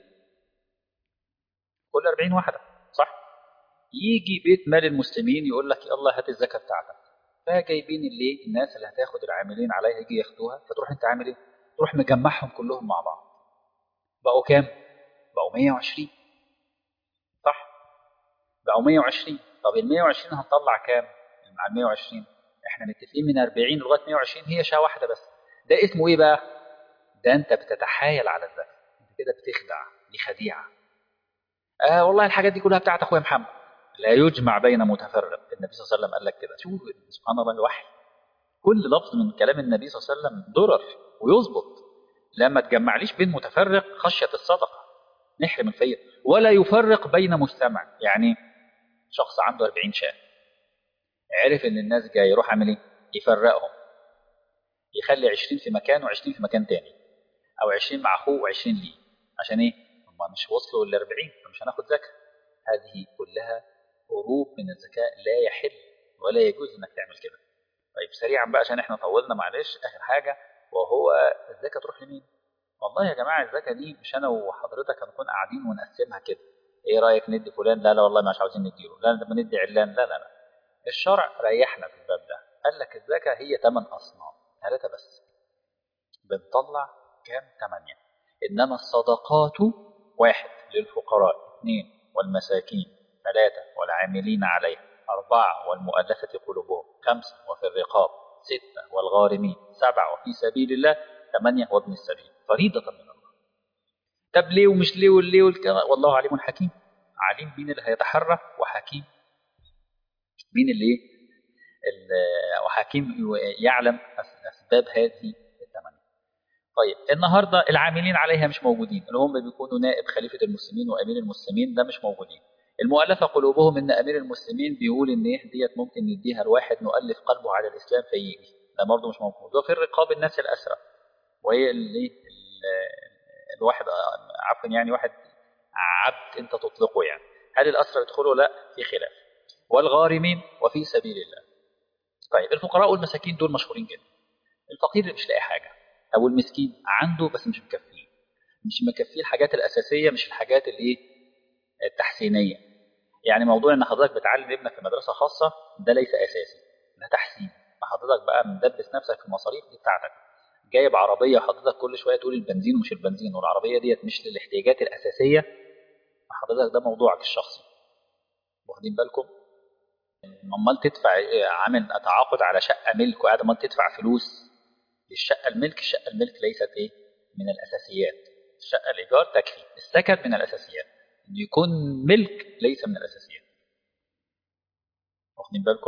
كل أربعين واحده، صح؟ يجي بيت مال المسلمين يقول لك يلا هات الزكاه بتاعتك، فجايبين اللي الناس اللي هتاخد العاملين عليها يجي ياخدوها، فتروح انت عامل ايه؟ تروح مجمعهم كلهم مع بعض. بقوا كام؟ بقوا مية وعشرين، صح؟ بقوا مية وعشرين. طب ال مية وعشرين هنطلع كام مع ال مية وعشرين؟ احنا متفقين من أربعين لغايه مية وعشرين هي شاه واحده بس. ده اسمه ايه بقى؟ ده انت بتتحايل على الذكر، انت كده بتخدع، دي خديعه. آه والله الحاجات دي كلها بتاعت اخويا محمد. لا يجمع بين متفرق، النبي صلى الله عليه وسلم قال لك كده. شوف سبحان الله الوحي، كل لفظ من كلام النبي صلى الله عليه وسلم ضرر ويظبط. لما تجمعليش بين متفرق خشيه الصدقه نحرم الفقير، ولا يفرق بين مجتمع. يعني شخص عنده أربعين شاه، عرف ان الناس جاي، يروح عامل ايه؟ يفرقهم، يخلي عشرين في مكان وعشرين في مكان تاني، او عشرين مع اخوه وعشرين ليه. عشان ايه؟ هم مش وصلوا ل أربعين فمش هناخد زكاه. هذه كلها هروب من الزكاه، لا يحل ولا يجوز انك تعمل كده. طيب سريعا بقى عشان احنا طولنا، معلش اخر حاجه، وهو الزكاه تروح لمين؟ والله يا جماعه الزكاه دي مش انا وحضرتك هنكون قاعدين ونقسمها كده. ايه رايك ندي فلان؟ لا لا والله مش عاوزين نديله. لا ده بندي علان. لا لا لا، الشرع ريحنا في الباب ده، قال لك الزكاه هي ثمان اصناف، ثلاثه بس. بنطلع كام؟ ثمانية. إنما الصدقات واحد للفقراء، اثنين والمساكين، ثلاثة والعاملين عليها، أربعة والمؤلفة قلوبهم، خمسة وفي الرقاب، ستة والغارمين، سبعة وفي سبيل الله، ثمانية وابن السبيل، فريضة من الله. طب ليه ومش ليه والليه والكلام؟ والله عليم حكيم. عليم مين اللي هيتحرى، وحكيم مين اللي ال- وحكيم يعلم أسباب هذه الثمانية. طيب النهارده العاملين عليها مش موجودين، اللي هم بيكونوا نائب خليفة المسلمين وأمير المسلمين، ده مش موجودين. المؤلفة قلوبهم، إن أمير المسلمين بيقول إن إيه ديت ممكن نديها لواحد نؤلف قلبه على الإسلام فيجي، ده برضه مش موجود. وفي الرقاب الناس الأسرى، وهي اللي الواحد عفوا يعني واحد عبد أنت تطلقه، يعني هل الأسرى يدخلوا؟ لا، في خلاف. والغارمين وفي سبيل الله. طيب الفقراء والمساكين دول مشهورين جدا. الفقير اللي مش لاقي حاجة، أو المسكين عنده بس مش مكفيه، مش مكفيه الحاجات الأساسية، مش الحاجات الإيه التحسينية. يعني موضوع إن حضرتك بتعلم ابنك في مدرسة خاصة ده ليس أساسي، ده تحسين. فحضرتك بقى مدبس نفسك في المصاريف دي بتاعتك. جايب عربية حضرتك كل شوية تقول البنزين ومش البنزين، والعربية ديت مش للاحتياجات الأساسية، فحضرتك ده موضوعك الشخصي. واخدين بالكم؟ امال تدفع إيه؟ عامل تعاقد على شقة ملك وقاعد امال تدفع فلوس للشقة الملك. الشقة الملك ليست ايه من الأساسيات. الشقة الإيجار تكفي، السكن من الأساسيات، إنه يكون ملك ليس من الأساسيات. واخدين بالكم؟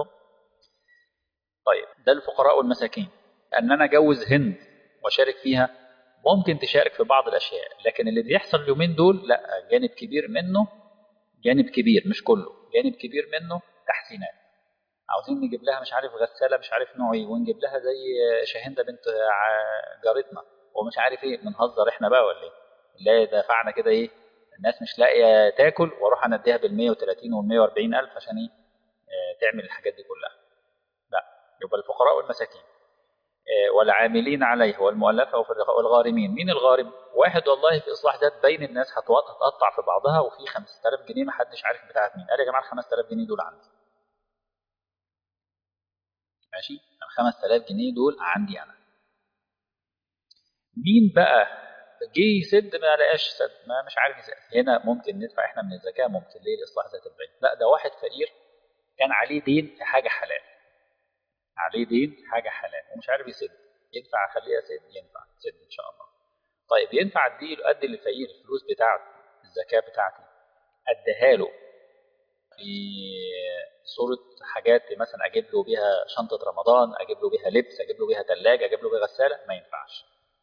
طيب ده الفقراء والمساكين. أن أنا أجوز هند وأشارك فيها، ممكن تشارك في بعض الأشياء، لكن اللي بيحصل اليومين دول لا، جانب كبير منه، جانب كبير مش كله، جانب كبير منه تحسينات. عاوزين نجيب لها مش عارف غسالة مش عارف نوع ايه، ونجيب لها زي شاهندة بنت جارتنا ومش عارف ايه. بنهزر احنا بقى ولا ايه؟ لا دفعنا كده ايه، الناس مش لاقيه تاكل واروح انا اديها بال مية وتلاتين وال مية واربعين الف عشان ايه؟ آه تعمل الحاجات دي كلها. لا، يبقى الفقراء والمساكين آه والعاملين عليه والمؤلفه وفي الرقاب والغارمين. مين الغارم؟ واحد والله في اصلاح ذات بين الناس هتقطع في بعضها وفي خمسة آلاف جنيه ما حدش عارف بتاعت مين. قال يا جماعه ال خمسة آلاف جنيه دول عندي. ماشي، ال خمسة آلاف جنيه دول عندي انا. مين بقى جه يسد ما لقاش سد، ما مش عارف يسد، هنا ممكن ندفع احنا من الزكاه. ممكن ليه؟ لاصلاح ذات البين. لا، ده واحد فقير كان عليه دين في حاجه حلال، عليه دين في حاجه حلال ومش عارف يسد. ينفع اخليه يسد؟ ينفع تسد ان شاء الله. طيب ينفع ادي ادي للفقير الفلوس بتاعته الزكاه بتاعتي، اديها له في صورة حاجات مثلا اجيب له بيها شنطة رمضان، اجيب له بيها لبس، اجيب له بيها ثلاجة، اجيب له بيها غسالة؟ ما ينفعش،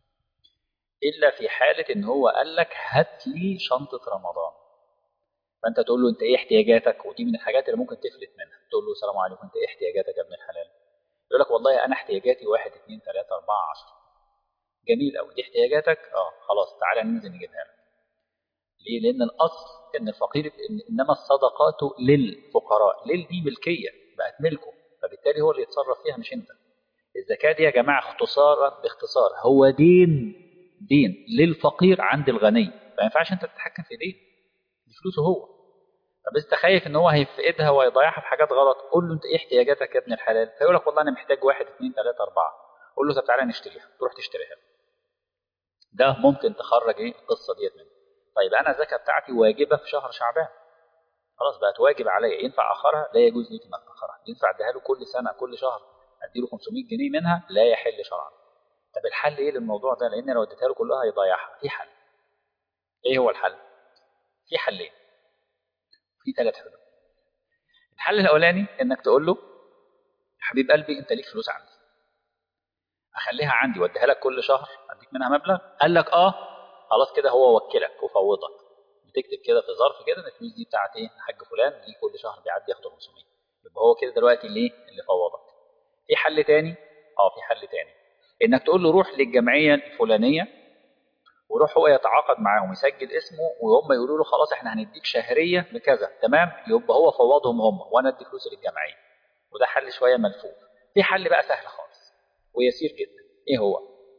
الا في حالة ان هو قال لك هات لي شنطة رمضان. فانت تقول له انت ايه احتياجاتك، ودي من الحاجات اللي ممكن تفلت منها. تقول له السلام عليكم، انت ايه احتياجاتك يا ابن الحلال؟ يقول لك والله انا احتياجاتي واحد اتنين تلاتة اربعة عشرة. جميل قوي، دي احتياجاتك؟ اه خلاص تعالى ننزل نجيبها لك. ليه؟ لان الاصل ان الفقير إن انما الصدقات للفقراء. لل دي ملكيه بقت ملكه، فبالتالي هو اللي يتصرف فيها مش انت. الزكاه دي يا جماعه اختصارا باختصار هو دين، دين للفقير عند الغني. ما ينفعش انت تتحكم في دين، دي فلوسه هو. طب انت خايف ان هو هيفقدها ويضيعها في حاجات غلط، قول له انت ايه احتياجاتك يا ابن الحلال؟ فيقول لك والله انا محتاج واحد اتنين تلاته اربعه. قول له طب تعالى نشتريها، تروح تشتريها. ده ممكن تخرج ايه القصه ديت منه. طيب انا الزكاه بتاعتي واجبه في شهر شعبان، خلاص بقت واجب عليا، ينفع اخرها؟ لا يجوز لي انك تاخرها. ينفع اديها له كل سنه كل شهر اديله خمسمية جنيه منها؟ لا يحل شرعا. طب الحل ايه للموضوع ده؟ لان لو اديتها له كلها هيضيعها. في حل. ايه هو الحل؟ في حلين، في ثلاث حلول. الحل الاولاني انك تقول له حبيب قلبي انت ليك فلوس عندي، اخليها عندي واديها لك كل شهر اديك منها مبلغ. قال لك اه، خلاص كده هو وكلك وفوضك. بتكتب كده في ظرف كده ان الفلوس دي بتاعت ايه الحاج فلان، ليه كل شهر بيعدي ياخد خمسمية. يبقى هو كده دلوقتي ليه اللي فوضك. في حل تاني، اه في حل تاني، انك تقول له روح للجمعيه الفلانيه، وروح هو يتعاقد معاهم يسجل اسمه، وهم يقولوا له خلاص احنا هنديك شهريه بكذا، تمام، يبقى هو فوضهم هم وانا ادي فلوس للجمعيه. وده حل شويه ملفوف. في حل بقى سهل خالص ويسير جدا. ايه هو؟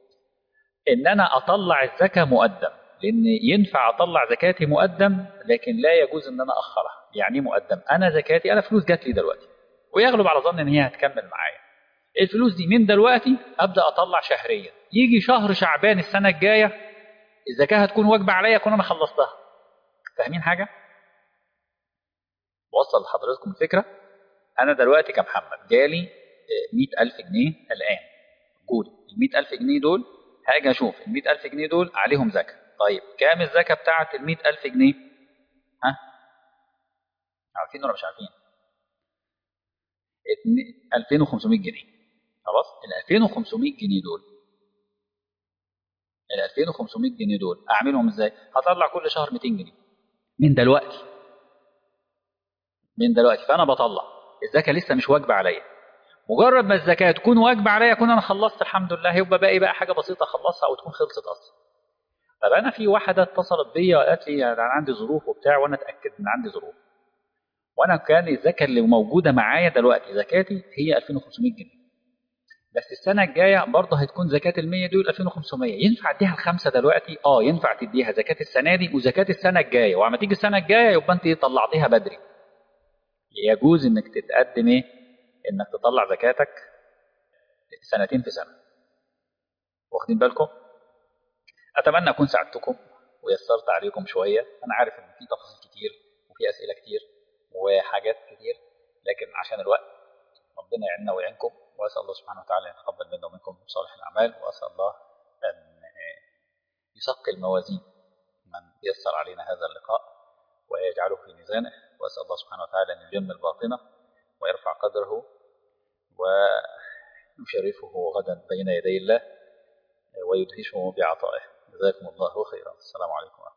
ان انا اطلع الزكاه مقدم. لان ينفع اطلع زكاتي مقدم، لكن لا يجوز ان انا اخرها. يعني مقدم، انا زكاتي انا فلوس جات لي دلوقتي ويغلب على ظن ان هي هتكمل معايا. الفلوس دي من دلوقتي ابدا اطلع شهريا، يجي شهر شعبان السنة الجاية الزكاة هتكون واجبة عليا أكون أنا خلصتها. فاهمين حاجة؟ وصل لحضراتكم الفكرة؟ أنا دلوقتي كمحمد جالي مئة ألف جنيه الآن، قول ال مئة ألف جنيه دول هاجي أشوف ال مئة ألف جنيه دول عليهم زكاة. طيب كام الزكاة بتاعة ال مئة ألف جنيه؟ ها؟ عارفين ولا مش عارفين؟ ألفين وخمسمائة جنيه. خلاص؟ ال ألفين وخمسمائة جنيه دول ال ألفين وخمسمائة جنيه دول أعملهم إزاي؟ هطلع كل شهر مئتين جنيه من دلوقتي. من دلوقتي فأنا بطلع الزكاة لسه مش واجبة عليا. مجرد ما الزكاة تكون واجبة عليا أكون أنا خلصت الحمد لله، يبقى باقي بقى حاجة بسيطة أخلصها أو تكون خلصت أصلا. طب أنا في واحدة اتصلت بيا وقالت لي أنا عندي ظروف وبتاع، وأنا اتأكدت إن عندي ظروف، وأنا كان الزكاة اللي موجودة معايا دلوقتي زكاتي هي ألفين وخمسمائة جنيه، بس السنة الجاية برضه هتكون زكاة ال مية دول ألفين وخمسمائة. ينفع اديها الخمسة دلوقتي؟ اه ينفع تديها زكاة السنة دي وزكاة السنة الجاية، وعما تيجي السنة الجاية يبقى انت طلعتيها بدري. يجوز انك تتقدم ايه؟ انك تطلع زكاتك سنتين في سنة. واخدين بالكم؟ اتمنى اكون ساعدتكم ويسرت عليكم شوية. انا عارف ان في تفاصيل كتير وفي اسئلة كتير وحاجات كتير، لكن عشان الوقت ربنا يعيننا ويعينكم، واسال الله سبحانه وتعالى ان يتقبل منا ومنكم صالح الاعمال، واسال الله ان يثقل موازين من يسر علينا هذا اللقاء ويجعله في ميزانه، واسال الله سبحانه وتعالى ان يجمل باطنه ويرفع قدره ويشرفه غدا بين يدي الله ويدهشه بعطائه. جزاكم الله خيرا. السلام عليكم ورحمة الله.